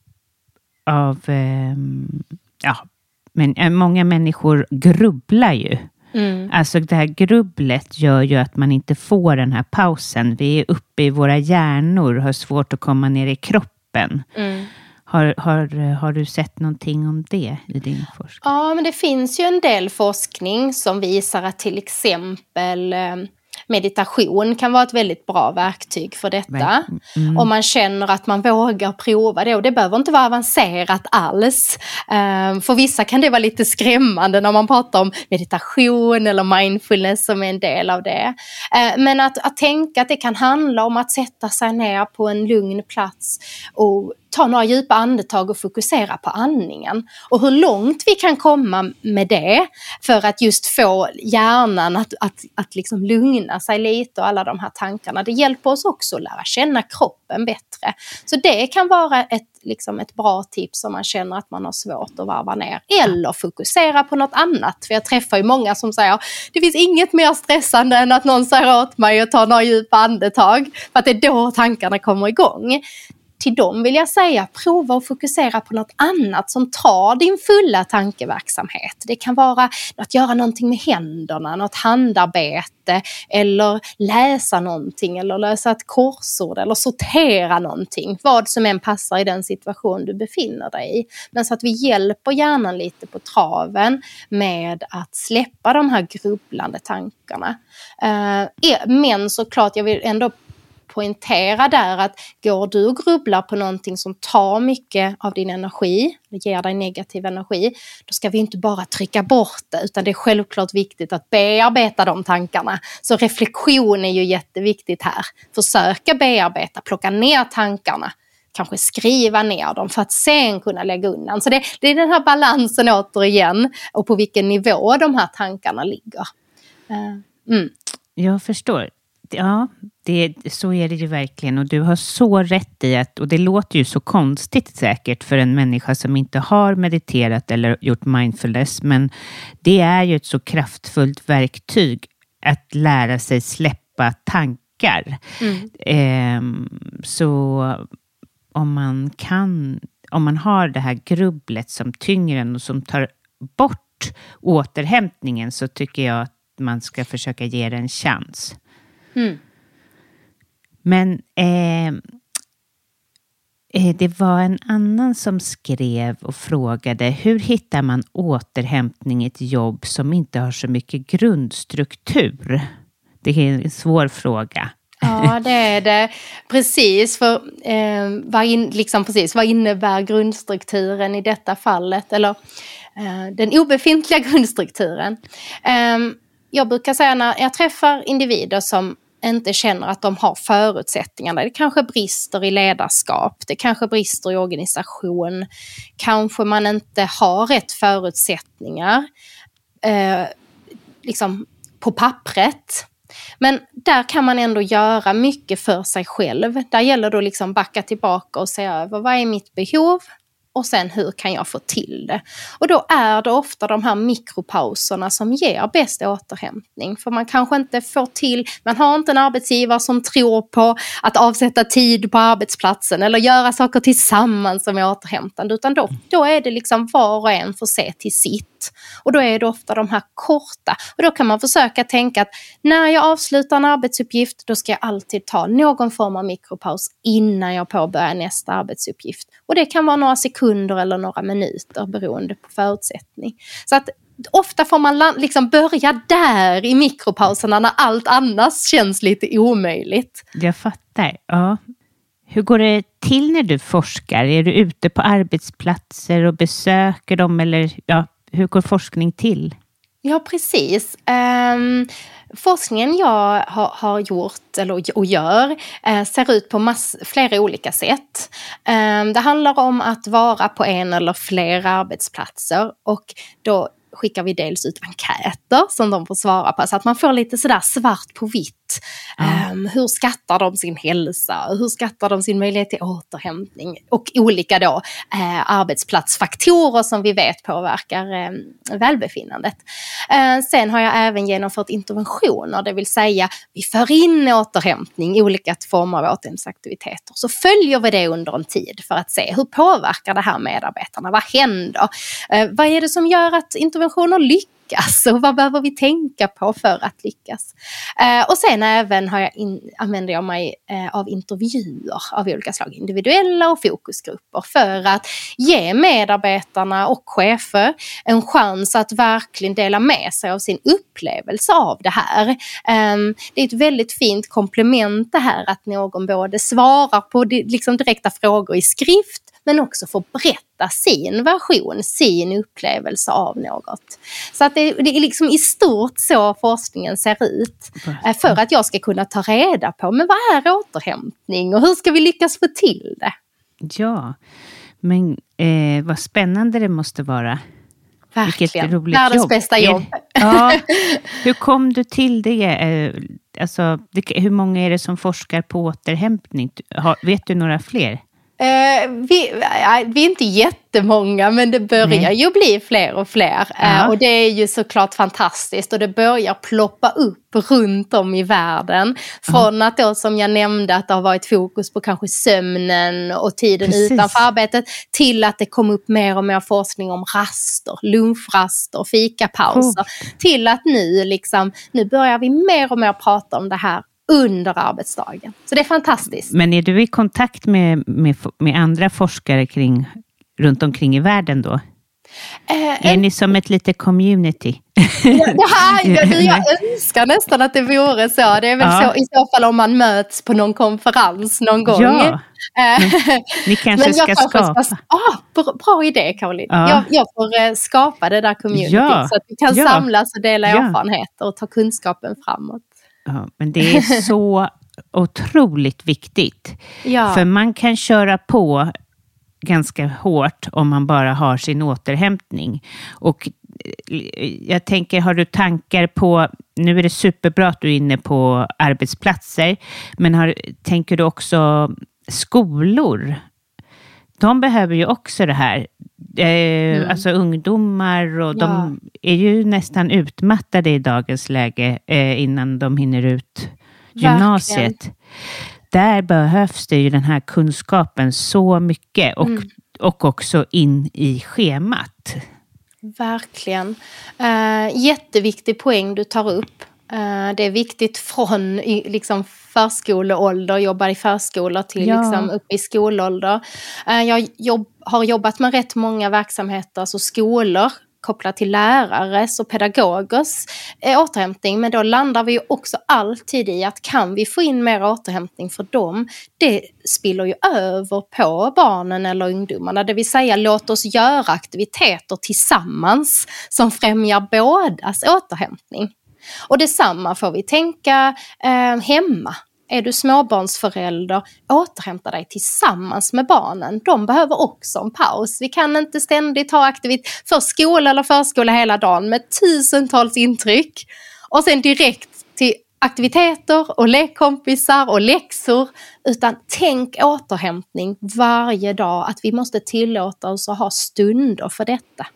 av eh, ja, men många människor grubblar ju. Mm. Alltså det här grubblet gör ju att man inte får den här pausen. Vi är uppe i våra hjärnor, har svårt att komma ner i kroppen. Mm. Har, har, har du sett någonting om det i din forskning? Ja, men det finns ju en del forskning som visar att till exempel meditation kan vara ett väldigt bra verktyg för detta. Mm. Om man känner att man vågar prova det. Och det behöver inte vara avancerat alls. Um, för vissa kan det vara lite skrämmande när man pratar om meditation eller mindfulness som är en del av det. Uh, men att, att tänka att det kan handla om att sätta sig ner på en lugn plats och ta några djupa andetag och fokusera på andningen. Och hur långt vi kan komma med det för att just få hjärnan att, att, att liksom lugna sig lite och alla de här tankarna. Det hjälper oss också att lära känna kroppen bättre. Så det kan vara ett, liksom ett bra tips om man känner att man har svårt att varva ner. Eller fokusera på något annat. För jag träffar ju många som säger det finns inget mer stressande än att någon säger åt mig att ta några djupa andetag. För att det är då tankarna kommer igång. Till dem vill jag säga, prova att fokusera på något annat som tar din fulla tankeverksamhet. Det kan vara att göra någonting med händerna, något handarbete, eller läsa någonting, eller lösa ett korsord, eller sortera någonting. Vad som än passar i den situation du befinner dig i. Men så att vi hjälper hjärnan lite på traven med att släppa de här grubblande tankarna. Men såklart, jag vill ändå poängtera där att går du och grubblar på någonting som tar mycket av din energi, det ger dig negativ energi, då ska vi inte bara trycka bort det, utan det är självklart viktigt att bearbeta de tankarna. Så reflektion är ju jätteviktigt här. Försöka bearbeta, plocka ner tankarna, kanske skriva ner dem för att sen kunna lägga undan. Så det, det är den här balansen återigen, och på vilken nivå de här tankarna ligger. Mm. Jag förstår. Ja, det, så är det ju verkligen, och du har så rätt i att, och det låter ju så konstigt säkert för en människa som inte har mediterat eller gjort mindfulness, men det är ju ett så kraftfullt verktyg att lära sig släppa tankar. Mm. Eh, så om man kan, om man har det här grubblet som tynger en och som tar bort återhämtningen, så tycker jag att man ska försöka ge det en chans. Mm. Men eh, det var en annan som skrev och frågade, hur hittar man återhämtning i ett jobb som inte har så mycket grundstruktur? Det är en svår fråga. Ja, det är det. Precis, för eh, vad, in, liksom precis, vad innebär grundstrukturen i detta fallet? Eller eh, den obefintliga grundstrukturen. Eh, jag brukar säga när jag träffar individer som inte känner att de har förutsättningarna. Det kanske brister i ledarskap, det kanske brister i organisation, kanske man inte har rätt förutsättningar eh, liksom på pappret. Men där kan man ändå göra mycket för sig själv. Där gäller det att liksom backa tillbaka och se över vad är mitt behov? Och sen hur kan jag få till det? Och då är det ofta de här mikropauserna som ger bäst återhämtning. För man kanske inte får till, man har inte en arbetsgivare som tror på att avsätta tid på arbetsplatsen eller göra saker tillsammans som är återhämtande. Utan då, då är det liksom var och en får se till sitt. Och då är det ofta de här korta. Och då kan man försöka tänka att när jag avslutar en arbetsuppgift, då ska jag alltid ta någon form av mikropaus innan jag påbörjar nästa arbetsuppgift. Och det kan vara några sekunder eller några minuter beroende på förutsättning. Så att ofta får man liksom börja där i mikropauserna när allt annars känns lite omöjligt. Jag fattar, ja. Hur går det till när du forskar? Är du ute på arbetsplatser och besöker dem? Eller ja, hur går forskning till? Ja, precis. Um, forskningen jag har, har gjort eller, och gör uh, ser ut på mass, flera olika sätt. Um, det handlar om att vara på en eller flera arbetsplatser och då skickar vi dels ut enkäter som de får svara på så att man får lite sådär svart på vitt. Mm. Um, hur skattar de sin hälsa? Hur skattar de sin möjlighet till återhämtning? Och olika då uh, arbetsplatsfaktorer som vi vet påverkar um, välbefinnandet. Uh, sen har jag även genomfört interventioner, det vill säga vi för in återhämtning i olika former av återhämtningsaktiviteter. Så följer vi det under en tid för att se hur påverkar det här medarbetarna? Vad händer? Uh, vad är det som gör att interventioner lyckas? Och vad behöver vi tänka på för att lyckas? Eh, och sen även har jag in, använder jag mig eh, av intervjuer av olika slag, individuella och fokusgrupper, för att ge medarbetarna och chefer en chans att verkligen dela med sig av sin upplevelse av det här. Eh, det är ett väldigt fint komplement det här att någon både svarar på liksom direkta frågor i skrift men också får berätta sin version, sin upplevelse av något. Så att det, det är liksom i stort så forskningen ser ut. För att jag ska kunna ta reda på, men vad är återhämtning och hur ska vi lyckas få till det? Ja, men eh, vad spännande det måste vara. Verkligen, roligt världens jobb. bästa jobb. Ja. Hur kom du till det? Alltså, hur många är det som forskar på återhämtning? Vet du några fler? Uh, vi, uh, vi är inte jättemånga, men det börjar Nej. ju bli fler och fler. Uh, och det är ju såklart fantastiskt. Och det börjar ploppa upp runt om i världen. Från uh. att då, som jag nämnde, att det har varit fokus på kanske sömnen och tiden Precis. utanför arbetet. Till att det kom upp mer och mer forskning om raster, lunchraster, fikapauser. Oh. Till att nu, liksom, nu börjar vi mer och mer prata om det här under arbetsdagen. Så det är fantastiskt. Men är du i kontakt med, med, med andra forskare kring, runt omkring i världen då? Äh, är ni som ett litet community? Ja, det här, jag, jag önskar nästan att det vore så. Det är väl ja. så i så fall om man möts på någon konferens någon gång. Ja. Men, ni kanske ska skapa. Ska, ah, bra, bra idé, Caroline. Ja. Jag, jag får uh, skapa det där community ja. så att vi kan ja. samlas och dela ja. erfarenheter och ta kunskapen framåt. Ja, men det är så otroligt viktigt. Ja. För man kan köra på ganska hårt om man bara har sin återhämtning. Och jag tänker, har du tankar på, nu är det superbra att du är inne på arbetsplatser, men har, tänker du också skolor? De behöver ju också det här. Eh, mm. Alltså ungdomar och ja. de är ju nästan utmattade i dagens läge eh, innan de hinner ut gymnasiet. Verkligen. Där behövs det ju den här kunskapen så mycket och, mm. och också in i schemat. Verkligen. Uh, jätteviktig poäng du tar upp. Uh, det är viktigt från i, liksom förskoleålder, jobbar i förskolor till ja. liksom upp i skolålder. Uh, jag jobb, har jobbat med rätt många verksamheter, alltså skolor kopplat till lärares och pedagogers eh, återhämtning, men då landar vi ju också alltid i att kan vi få in mer återhämtning för dem, det spiller ju över på barnen eller ungdomarna, det vill säga låt oss göra aktiviteter tillsammans som främjar bådas återhämtning. Och detsamma får vi tänka eh, hemma. Är du småbarnsförälder, återhämta dig tillsammans med barnen. De behöver också en paus. Vi kan inte ständigt ha aktivitet för skola eller förskola hela dagen med tusentals intryck. Och sen direkt till aktiviteter och lekkompisar och läxor. Utan tänk återhämtning varje dag. Att vi måste tillåta oss att ha stunder för detta.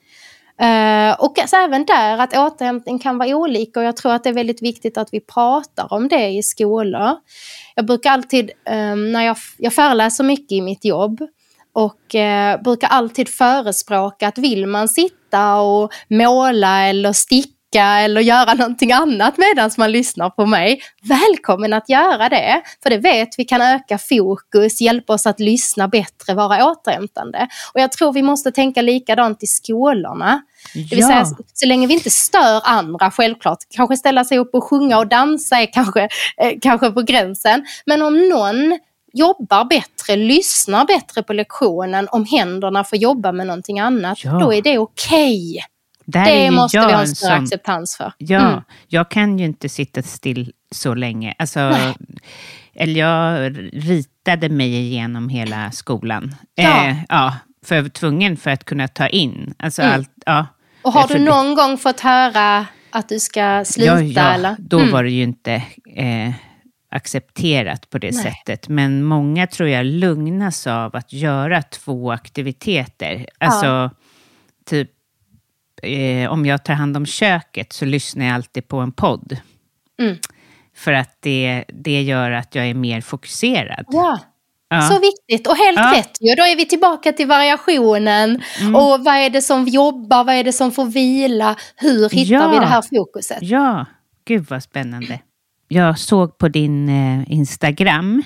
Uh, och alltså även där att återhämtning kan vara olika, och jag tror att det är väldigt viktigt att vi pratar om det i skolor. Jag brukar alltid, um, när jag, jag föreläser mycket i mitt jobb och uh, brukar alltid förespråka att vill man sitta och måla eller sticka eller göra någonting annat medan man lyssnar på mig, välkommen att göra det, för det vet vi kan öka fokus, hjälpa oss att lyssna bättre, vara återhämtande. Och jag tror vi måste tänka likadant i skolorna. Det vill säga, så länge vi inte stör andra, självklart, kanske ställa sig upp och sjunga och dansa är kanske, eh, kanske på gränsen, men om någon jobbar bättre, lyssnar bättre på lektionen om händerna får jobba med någonting annat. Ja. Då är det okej. Där Det är ju måste jag vi ha en en större sån- acceptans för. Ja, Mm. jag kan ju inte sitta still så länge. Alltså, Nej. eller jag ritade mig igenom hela skolan. Ja. Eh, ja, för jag var tvungen för att kunna ta in. Alltså Mm. allt, ja. Och har För du det- någon gång fått höra att du ska sluta? Ja, ja, eller? då Mm. var det ju inte eh, accepterat på det Nej. sättet. Men många tror jag lugnas av att göra två aktiviteter. Alltså, typ eh, om jag tar hand om köket så lyssnar jag alltid på en podd. Mm. För att det, det gör att jag är mer fokuserad. Ja. Ja. Så viktigt och helt Ja. rätt ju. Då är vi tillbaka till variationen Mm. och vad är det som jobbar, vad är det som får vila, hur hittar Ja. vi det här fokuset? Ja, gud vad spännande. Jag såg på din eh, Instagram,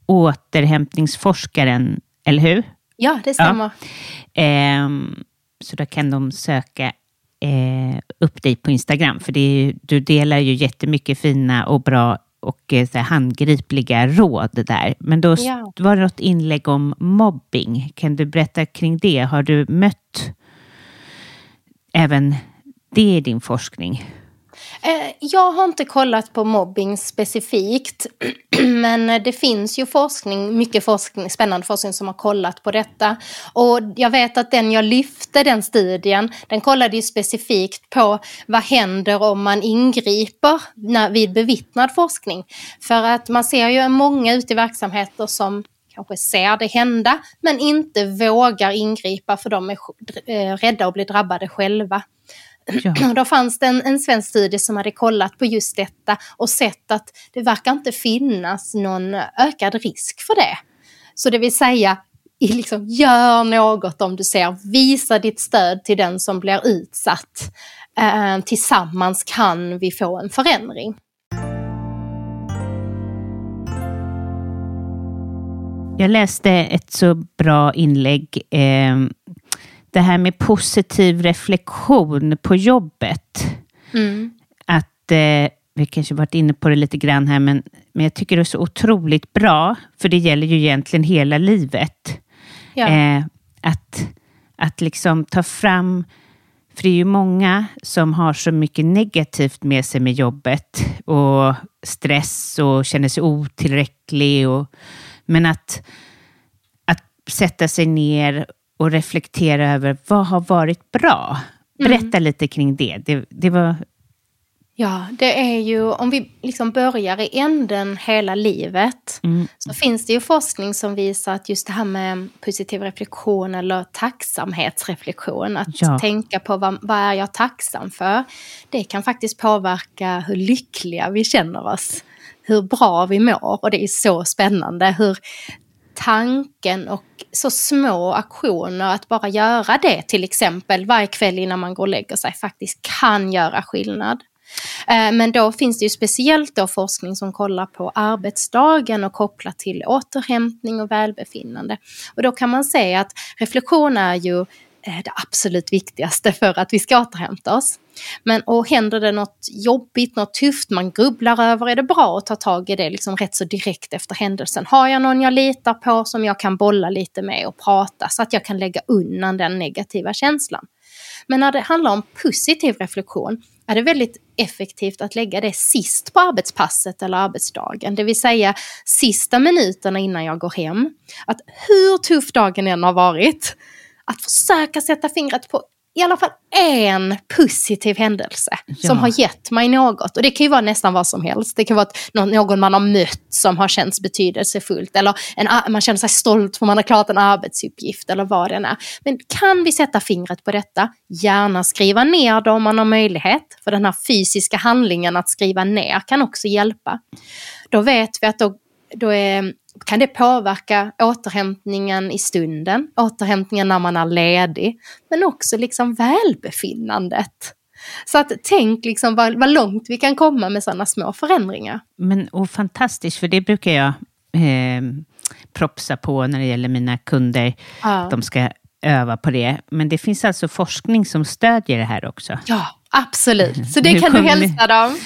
återhämtningsforskaren, eller hur? Ja, det stämmer. Ehm, så då kan de söka eh, upp dig på Instagram. För det är ju, du delar ju jättemycket fina och bra och eh, så här handgripliga råd där. Men då Ja. var det något inlägg om mobbing. Kan du berätta kring det? Har du mött även det i din forskning? Eh, Jag har inte kollat på mobbing specifikt, men det finns ju forskning, mycket forskning, spännande forskning som har kollat på detta. Och jag vet att den jag lyfte, den studien, den kollade ju specifikt på vad händer om man ingriper när, vid bevittnad forskning. För att man ser ju många ute i verksamheter som kanske ser det hända, men inte vågar ingripa för de är eh, rädda att bli drabbade själva. Ja. Och då fanns det en, en svensk studie som hade kollat på just detta och sett att det verkar inte finnas någon ökad risk för det. Så det vill säga, i liksom, gör något om du ser, visa ditt stöd till den som blir utsatt. Eh, tillsammans kan vi få en förändring. Jag läste ett så bra inlägg. Eh, det här med positiv reflektion på jobbet. Mm. Att, eh, vi kanske varit inne på det lite grann här, men, men jag tycker det är så otroligt bra. För det gäller ju egentligen hela livet. Ja. Eh, att, att liksom ta fram, för det är ju många som har så mycket negativt med sig med jobbet. Och stress och känner sig otillräcklig. Och, men att, att sätta sig ner och reflektera över vad har varit bra. Berätta Mm. lite kring det. Det, det var... Ja, det är ju, om vi liksom börjar i änden hela livet, Mm. så finns det ju forskning som visar att just det här med positiv reflektion eller tacksamhetsreflektion, att Ja. tänka på vad, vad är jag tacksam för, det kan faktiskt påverka hur lyckliga vi känner oss, hur bra vi mår, och det är så spännande hur tanken och så små aktioner, att bara göra det till exempel varje kväll innan man går och lägger sig, faktiskt kan göra skillnad. Eh, Men då finns det ju speciellt då forskning som kollar på arbetsdagen och kopplat till återhämtning och välbefinnande. Och då kan man säga att reflektion är ju eh, det absolut viktigaste för att vi ska återhämta oss. Men och händer det något jobbigt, något tufft, man grubblar över, är det bra att ta tag i det liksom rätt så direkt efter händelsen. Har jag någon jag litar på som jag kan bolla lite med och prata, så att jag kan lägga undan den negativa känslan. Men när det handlar om positiv reflektion är det väldigt effektivt att lägga det sist på arbetspasset eller arbetsdagen. Det vill säga sista minuterna innan jag går hem. Att hur tuff dagen än har varit, att försöka sätta fingret på i alla fall en positiv händelse Ja. som har gett mig något. Och det kan ju vara nästan vad som helst. Det kan vara att någon, någon man har mött som har känts betydelsefullt. Eller en, man känner sig stolt för man har klarat en arbetsuppgift eller vad det är. Men kan vi sätta fingret på detta? Gärna skriva ner det om man har möjlighet. För den här fysiska handlingen att skriva ner kan också hjälpa. Då vet vi att då, då är... kan det påverka återhämtningen i stunden, återhämtningen när man är ledig, men också liksom välbefinnandet. Så att tänk liksom vad, vad långt vi kan komma med sådana små förändringar. Men och fantastiskt, för det brukar jag eh, propsa på när det gäller mina kunder. Ja. De ska öva på det. Men det finns alltså forskning som stödjer det här också. Ja, absolut. Så det Nu kan du kommer- hälsa dem.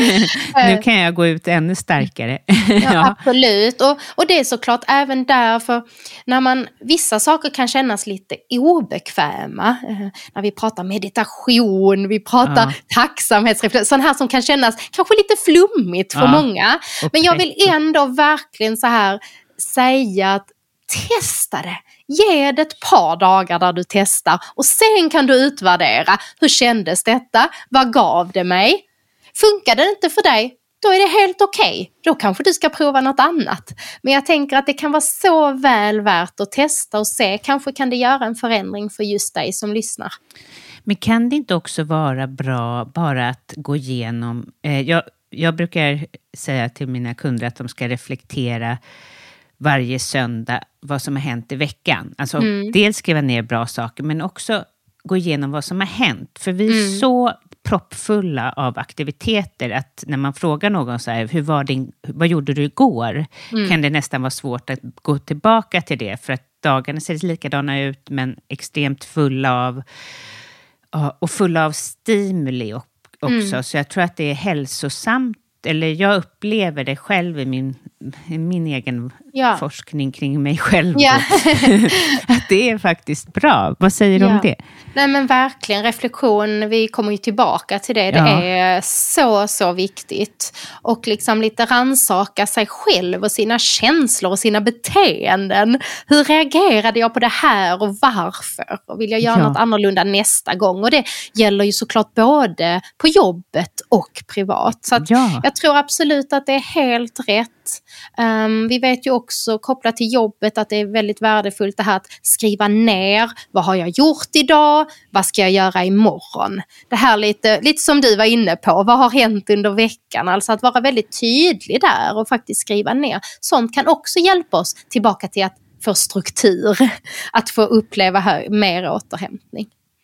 Nu kan jag gå ut ännu starkare. Ja, absolut. Och, och det är såklart även därför när man, vissa saker kan kännas lite obekväma. Eh, när vi pratar meditation, vi pratar Ja. tacksamhetsreflektion. Sånt här som kan kännas kanske lite flummigt för Ja, många. och Men jag vill pretto. ändå verkligen så här säga att testa det. Ge det ett par dagar där du testar och sen kan du utvärdera. Hur kändes detta? Vad gav det mig? Funkar det inte för dig? Då är det helt okej. Då kanske du ska prova något annat. Men jag tänker att det kan vara så väl värt att testa och se. Kanske kan det göra en förändring för just dig som lyssnar. Men kan det inte också vara bra bara att gå igenom... Eh, jag, jag brukar säga till mina kunder att de ska reflektera varje söndag vad som har hänt i veckan. Alltså Mm. dels skriva ner bra saker men också gå igenom vad som har hänt. För vi är Mm. så proppfulla av aktiviteter att när man frågar någon så här, hur var din, vad gjorde du igår? Mm. Kan det nästan vara svårt att gå tillbaka till det för att dagarna ser likadana ut men extremt fulla av ja, och fulla av stimuli och, också. Mm. Så jag tror att det är hälsosamt, eller jag upplever det själv i min, i min egen Ja. forskning kring mig själv. Ja. Att det är faktiskt bra. Vad säger du Ja. om det? Nej men verkligen, reflektion, vi kommer ju tillbaka till det. Det Ja. är så, så viktigt. Och liksom lite rannsaka sig själv och sina känslor och sina beteenden. Hur reagerade jag på det här och varför? Och vill jag göra Ja. något annorlunda nästa gång? Och det gäller ju såklart både på jobbet och privat. Så att Ja. jag tror absolut att det är helt rätt. Um, vi vet ju också kopplat till jobbet att det är väldigt värdefullt det här att skriva ner. Vad har jag gjort idag? Vad ska jag göra imorgon? Det här lite, lite som du var inne på. Vad har hänt under veckan? Alltså att vara väldigt tydlig där och faktiskt skriva ner. Sånt kan också hjälpa oss tillbaka till att få struktur. Att få uppleva här, mer återhämtning.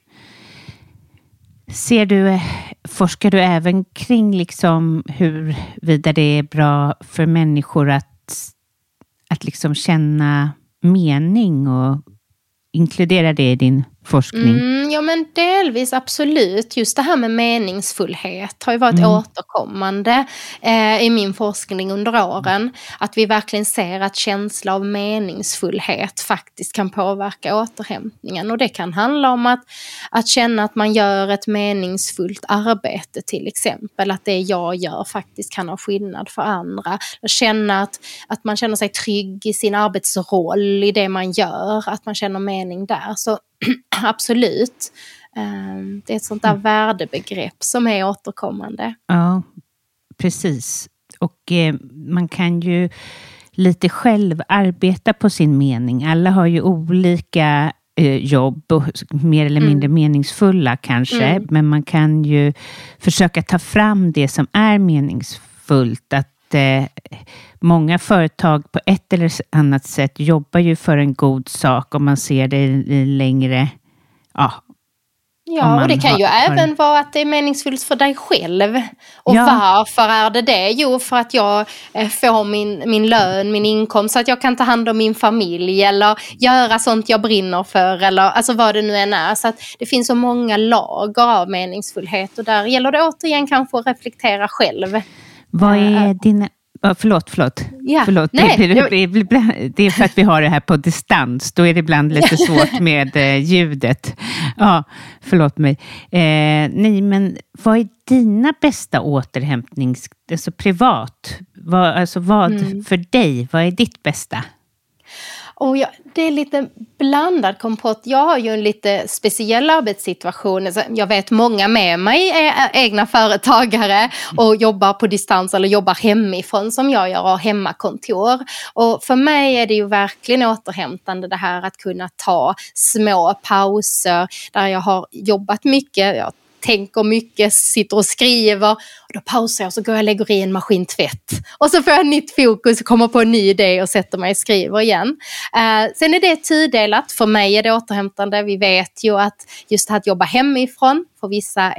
Ser du, forskar du även kring liksom huruvida det är bra för människor att, att liksom känna mening och inkludera det i din forskning? Mm, ja men delvis absolut. Just det här med meningsfullhet har ju varit Mm. återkommande eh, i min forskning under åren. Att vi verkligen ser att känsla av meningsfullhet faktiskt kan påverka återhämtningen. Och det kan handla om att, att känna att man gör ett meningsfullt arbete till exempel. Att det jag gör faktiskt kan ha skillnad för andra. Att känna att, att man känner sig trygg i sin arbetsroll, i det man gör. Att man känner mening där. Så absolut. Um, det är ett sånt där värdebegrepp som är återkommande. Ja, precis. Och eh, man kan ju lite själv arbeta på sin mening. Alla har ju olika eh, jobb och mer eller mindre Mm. meningsfulla kanske. Mm. Men man kan ju försöka ta fram det som är meningsfullt. Att eh, många företag på ett eller annat sätt jobbar ju för en god sak om man ser det i, i längre... Ja, om Ja, man och det kan har- ju har- även vara att det är meningsfullt för dig själv. Och Ja. varför är det det? Jo, för att jag eh, får min, min lön, min inkomst, så att jag kan ta hand om min familj eller göra sånt jag brinner för eller alltså vad det nu än är. Så att det finns så många lager av meningsfullhet och där gäller det återigen kanske att reflektera själv. Vad Eh, är dina... Ja, förlåt, förlåt. Ja, förlåt. nej, det, det, jag- det, det, det är för att vi har det här på distans. Då är det ibland lite svårt med eh, ljudet. Ja, förlåt mig. Eh, nej, men vad är dina bästa återhämtnings... Alltså privat. Vad, alltså vad Mm. för dig? Vad är ditt bästa? Och jag, det är lite blandad kompott. Jag har ju en lite speciell arbetssituation. Alltså, jag vet många med mig är egna företagare och jobbar på distans eller jobbar hemifrån som jag gör och har hemmakontor. Och för mig är det ju verkligen återhämtande det här att kunna ta små pauser där jag har jobbat mycket. Jag tänker mycket, sitter och skriver och då pausar jag och så går jag och lägger i en maskintvätt. Och så får jag nytt fokus och kommer på en ny idé och sätter mig och skriver igen. Eh, sen är det tudelat. För mig är det återhämtande. Vi vet ju att just att jobba hemifrån, för vissa är det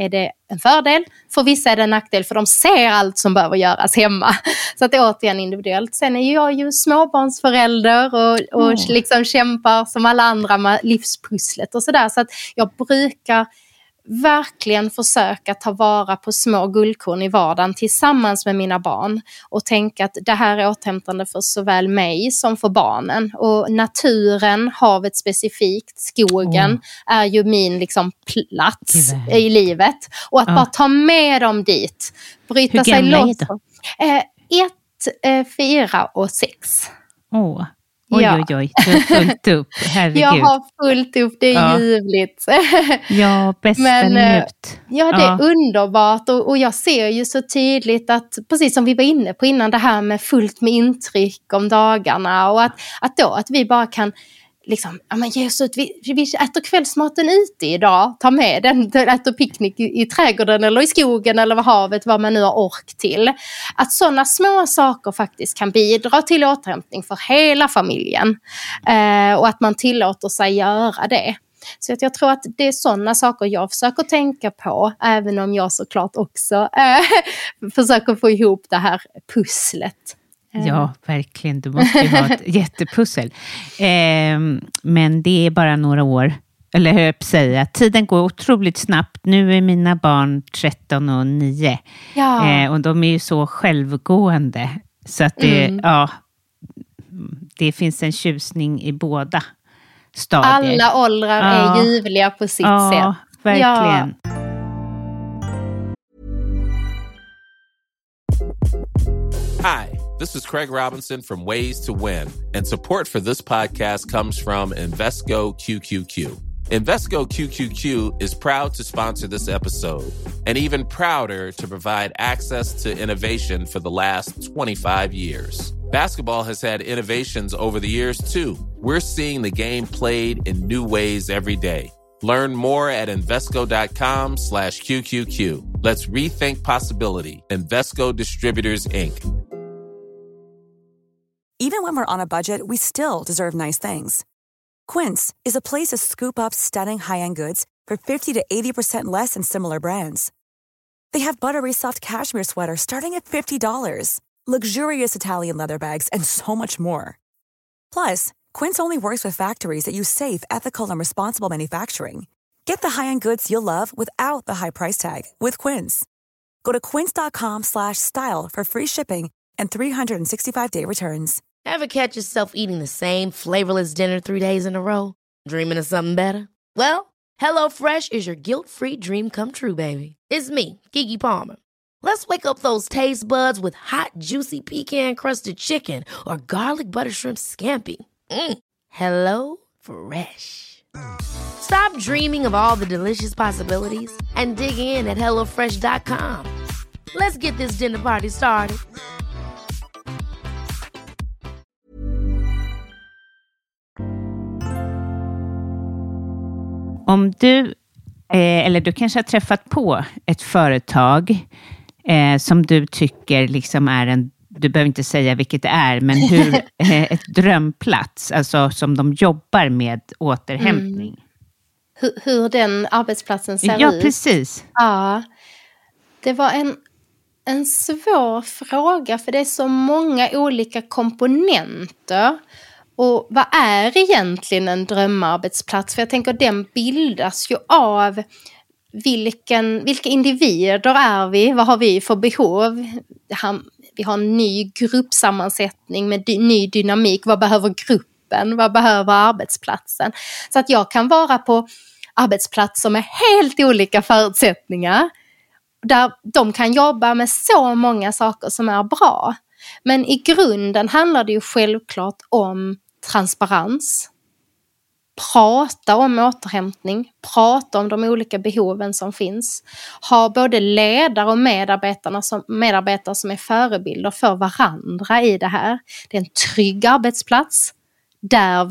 en fördel, för vissa är det en nackdel för de ser allt som behöver göras hemma. Så att det är återigen individuellt. Sen är jag ju småbarnsförälder och, och mm. liksom kämpar som alla andra med livspusslet och sådär. Så att jag brukar verkligen försöka ta vara på små guldkorn i vardagen tillsammans med mina barn och tänka att det här är återhämtande för såväl mig som för barnen. Och naturen, havet specifikt, skogen mm. är ju min liksom plats Gud. i livet. Och att ja. bara ta med dem dit, bryta sig loss. Eh, ett, eh, fyra och sex. Åh. Oh. Oj, ja. oj, oj, du har fullt upp, herregud. Jag har fullt upp, det är ja. ljuvligt. Ja, bästa Men, njut. Ja, det är ja. underbart och, och jag ser ju så tydligt att, precis som vi var inne på innan, det här med fullt med intryck om dagarna och att, att då, att vi bara kan liksom, ja men ge oss ut, vi, vi äter kvällsmaten ute idag, ta med den, äter picknick i, i trädgården eller i skogen eller vid havet, vad man nu har ork till. Att sådana små saker faktiskt kan bidra till återhämtning för hela familjen eh, och att man tillåter sig göra det. Så att jag tror att det är sådana saker jag försöker tänka på, även om jag såklart också eh, försöker få ihop det här pusslet. Ja, verkligen. Du måste ju ha ett jättepussel. Eh, men det är bara några år. Eller hur jag säga. Tiden går otroligt snabbt. Nu är mina barn tretton och nio. Ja. Eh, och de är ju så självgående. Så att det, mm. ja, det finns en tjusning i båda stadier. Alla åldrar ja. är ljuvliga på sitt ja, sätt. Ja, verkligen. Hi, this is Craig Robinson from Ways to Win, and support for this podcast comes from Invesco Q Q Q. Invesco Q Q Q is proud to sponsor this episode, and even prouder to provide access to innovation for the last twenty-five years. Basketball has had innovations over the years, too. We're seeing the game played in new ways every day. Learn more at Invesco.com slash QQQ. Let's rethink possibility. Invesco Distributors, Incorporated. Even when we're on a budget, we still deserve nice things. Quince is a place to scoop up stunning high-end goods for fifty to eighty percent less than similar brands. They have buttery soft cashmere sweaters starting at fifty dollars, luxurious Italian leather bags, and so much more. Plus, Quince only works with factories that use safe, ethical, and responsible manufacturing. Get the high-end goods you'll love without the high price tag with Quince. Go to quince.com slash style for free shipping and three sixty-five day returns. Ever catch yourself eating the same flavorless dinner three days in a row? Dreaming of something better? Well, HelloFresh is your guilt-free dream come true, baby. It's me, Keke Palmer. Let's wake up those taste buds with hot, juicy pecan-crusted chicken or garlic butter shrimp scampi. Mm. Hello Fresh. Stop dreaming of all the delicious possibilities and dig in at hello fresh dot com. Let's get this dinner party started. Om du, eh, eller du kanske har träffat på ett företag eh, som du tycker liksom är en, du behöver inte säga vilket det är, men hur eh, ett drömplats, alltså som de jobbar med återhämtning. Mm. Hur, hur den arbetsplatsen ser ja, ut. Ja, precis. Ja, det var en, en svår fråga, för det är så många olika komponenter. Och vad är egentligen en drömarbetsplats? För jag tänker att den bildas ju av vilken, vilka individer är vi? Vad har vi för behov? Vi har en ny gruppsammansättning med dy- ny dynamik. Vad behöver gruppen? Vad behöver arbetsplatsen? Så att jag kan vara på arbetsplatser med helt olika förutsättningar. Där de kan jobba med så många saker som är bra. Men i grunden handlar det ju självklart om transparens. Prata om återhämtning. Prata om de olika behoven som finns. Ha både ledare och medarbetarna som, medarbetare som är förebilder för varandra i det här. Det är en trygg arbetsplats där vi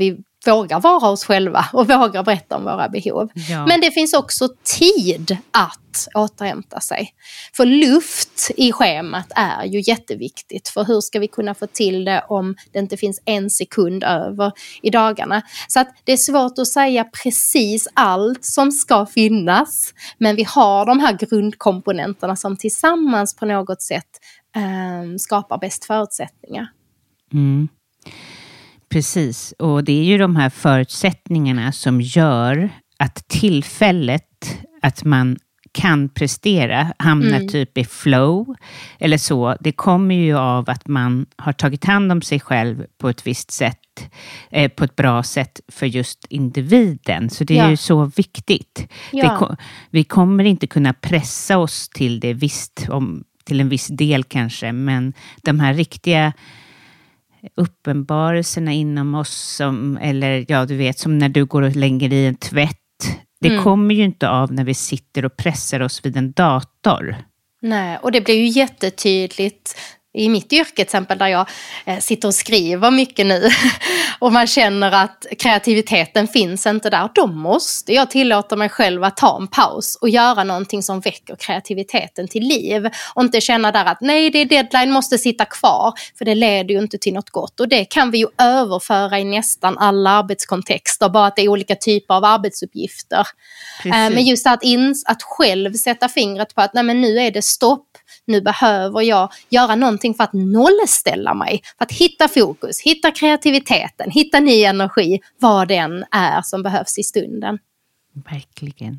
vågar vara oss själva och vågar berätta om våra behov. Ja. Men det finns också tid att återhämta sig. För luft i schemat är ju jätteviktigt. För hur ska vi kunna få till det om det inte finns en sekund över i dagarna? Så att det är svårt att säga precis allt som ska finnas. Men vi har de här grundkomponenterna som tillsammans på något sätt eh, skapar bäst förutsättningar. Mm. Precis, och det är ju de här förutsättningarna som gör att tillfället att man kan prestera, hamna Mm. typ i flow eller så, det kommer ju av att man har tagit hand om sig själv på ett visst sätt, eh, på ett bra sätt för just individen. Så det är Ja. ju så viktigt. Ja. Det ko- vi kommer inte kunna pressa oss till det visst, om, till en viss del kanske, men de här riktiga uppenbarelserna inom oss som, eller ja du vet, som när du går och lägger i en tvätt, det Mm. kommer ju inte av när vi sitter och pressar oss vid en dator. Nej, och det blir ju jättetydligt i mitt yrke till exempel, där jag eh, sitter och skriver mycket nu och man känner att kreativiteten finns inte där. Då måste jag tillåta mig själv att ta en paus och göra någonting som väcker kreativiteten till liv. Och inte känna där att nej, det är deadline, måste sitta kvar. För det leder ju inte till något gott. Och det kan vi ju överföra i nästan alla arbetskontexter. Bara att det är olika typer av arbetsuppgifter. Eh, men just att, ins- att själv sätta fingret på att nej, men nu är det stopp. Nu behöver jag göra någonting för att nollställa mig. För att hitta fokus, hitta kreativiteten, hitta ny energi. Vad den är som behövs i stunden. Verkligen.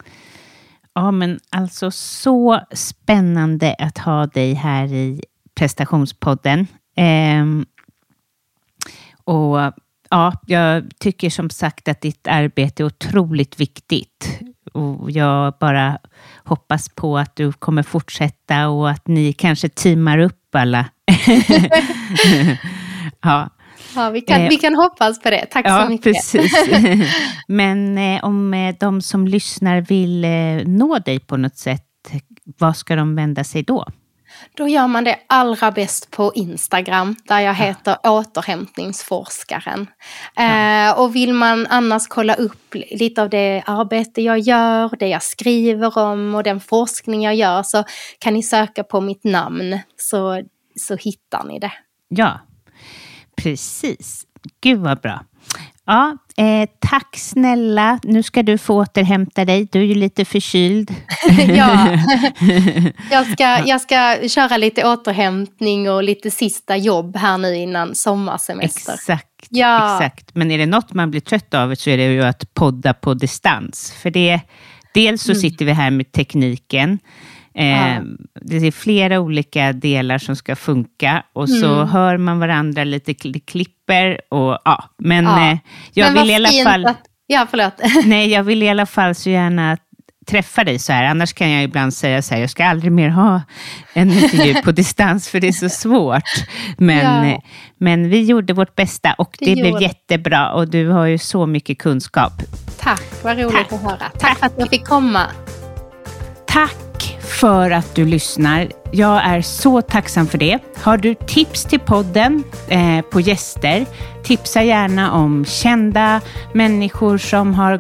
Ja, men alltså så spännande att ha dig här i prestationspodden. Ehm, och ja, jag tycker som sagt att ditt arbete är otroligt viktigt. Och jag bara hoppas på att du kommer fortsätta och att ni kanske teamar upp alla. Ja. Ja, vi kan, Eh, vi kan hoppas på det. Tack ja, så mycket. Precis. Men eh, om eh, de som lyssnar vill eh, nå dig på något sätt, vad ska de vända sig då? Då gör man det allra bäst på Instagram, där jag heter återhämtningsforskaren. Ja. Eh, och vill man annars kolla upp lite av det arbete jag gör, det jag skriver om och den forskning jag gör, så kan ni söka på mitt namn, så, så hittar ni det. Ja, precis. Gud vad bra. Ja, eh, tack snälla. Nu ska du få återhämta dig. Du är ju lite förkyld. Ja, jag ska, jag ska köra lite återhämtning och lite sista jobb här nu innan sommarsemester. Exakt, ja. exakt. Men är det något man blir trött av så är det ju att podda på distans. För det, dels så Mm. sitter vi här med tekniken. Eh, Ja. Det är flera olika delar som ska funka. Och så Mm. hör man varandra lite, kli- klipper. Och, ja. Men Ja. eh, jag Men vad vill i alla fint fall... att- Ja, förlåt. Nej, jag vill i alla fall så gärna träffa dig så här. Annars kan jag ibland säga så här, jag ska aldrig mer ha en intervju på distans för det är så svårt. Men, Ja. eh, men vi gjorde vårt bästa och Vi det blev gjorde. jättebra. Och du har ju så mycket kunskap. Tack, vad roligt Tack. att höra. Tack för att jag fick komma. Tack för att du lyssnar. Jag är så tacksam för det. Har du tips till podden eh, på gäster, tipsa gärna om kända människor som har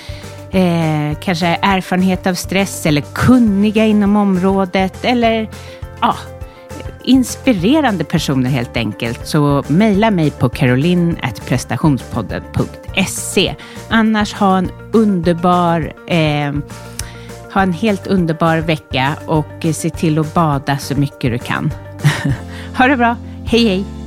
eh, kanske erfarenhet av stress eller kunniga inom området eller ja, inspirerande personer helt enkelt. Så mejla mig på caroline at prestationspodden punkt se. Annars ha en underbar eh, Ha en helt underbar vecka och se till att bada så mycket du kan. Ha det bra. Hej hej!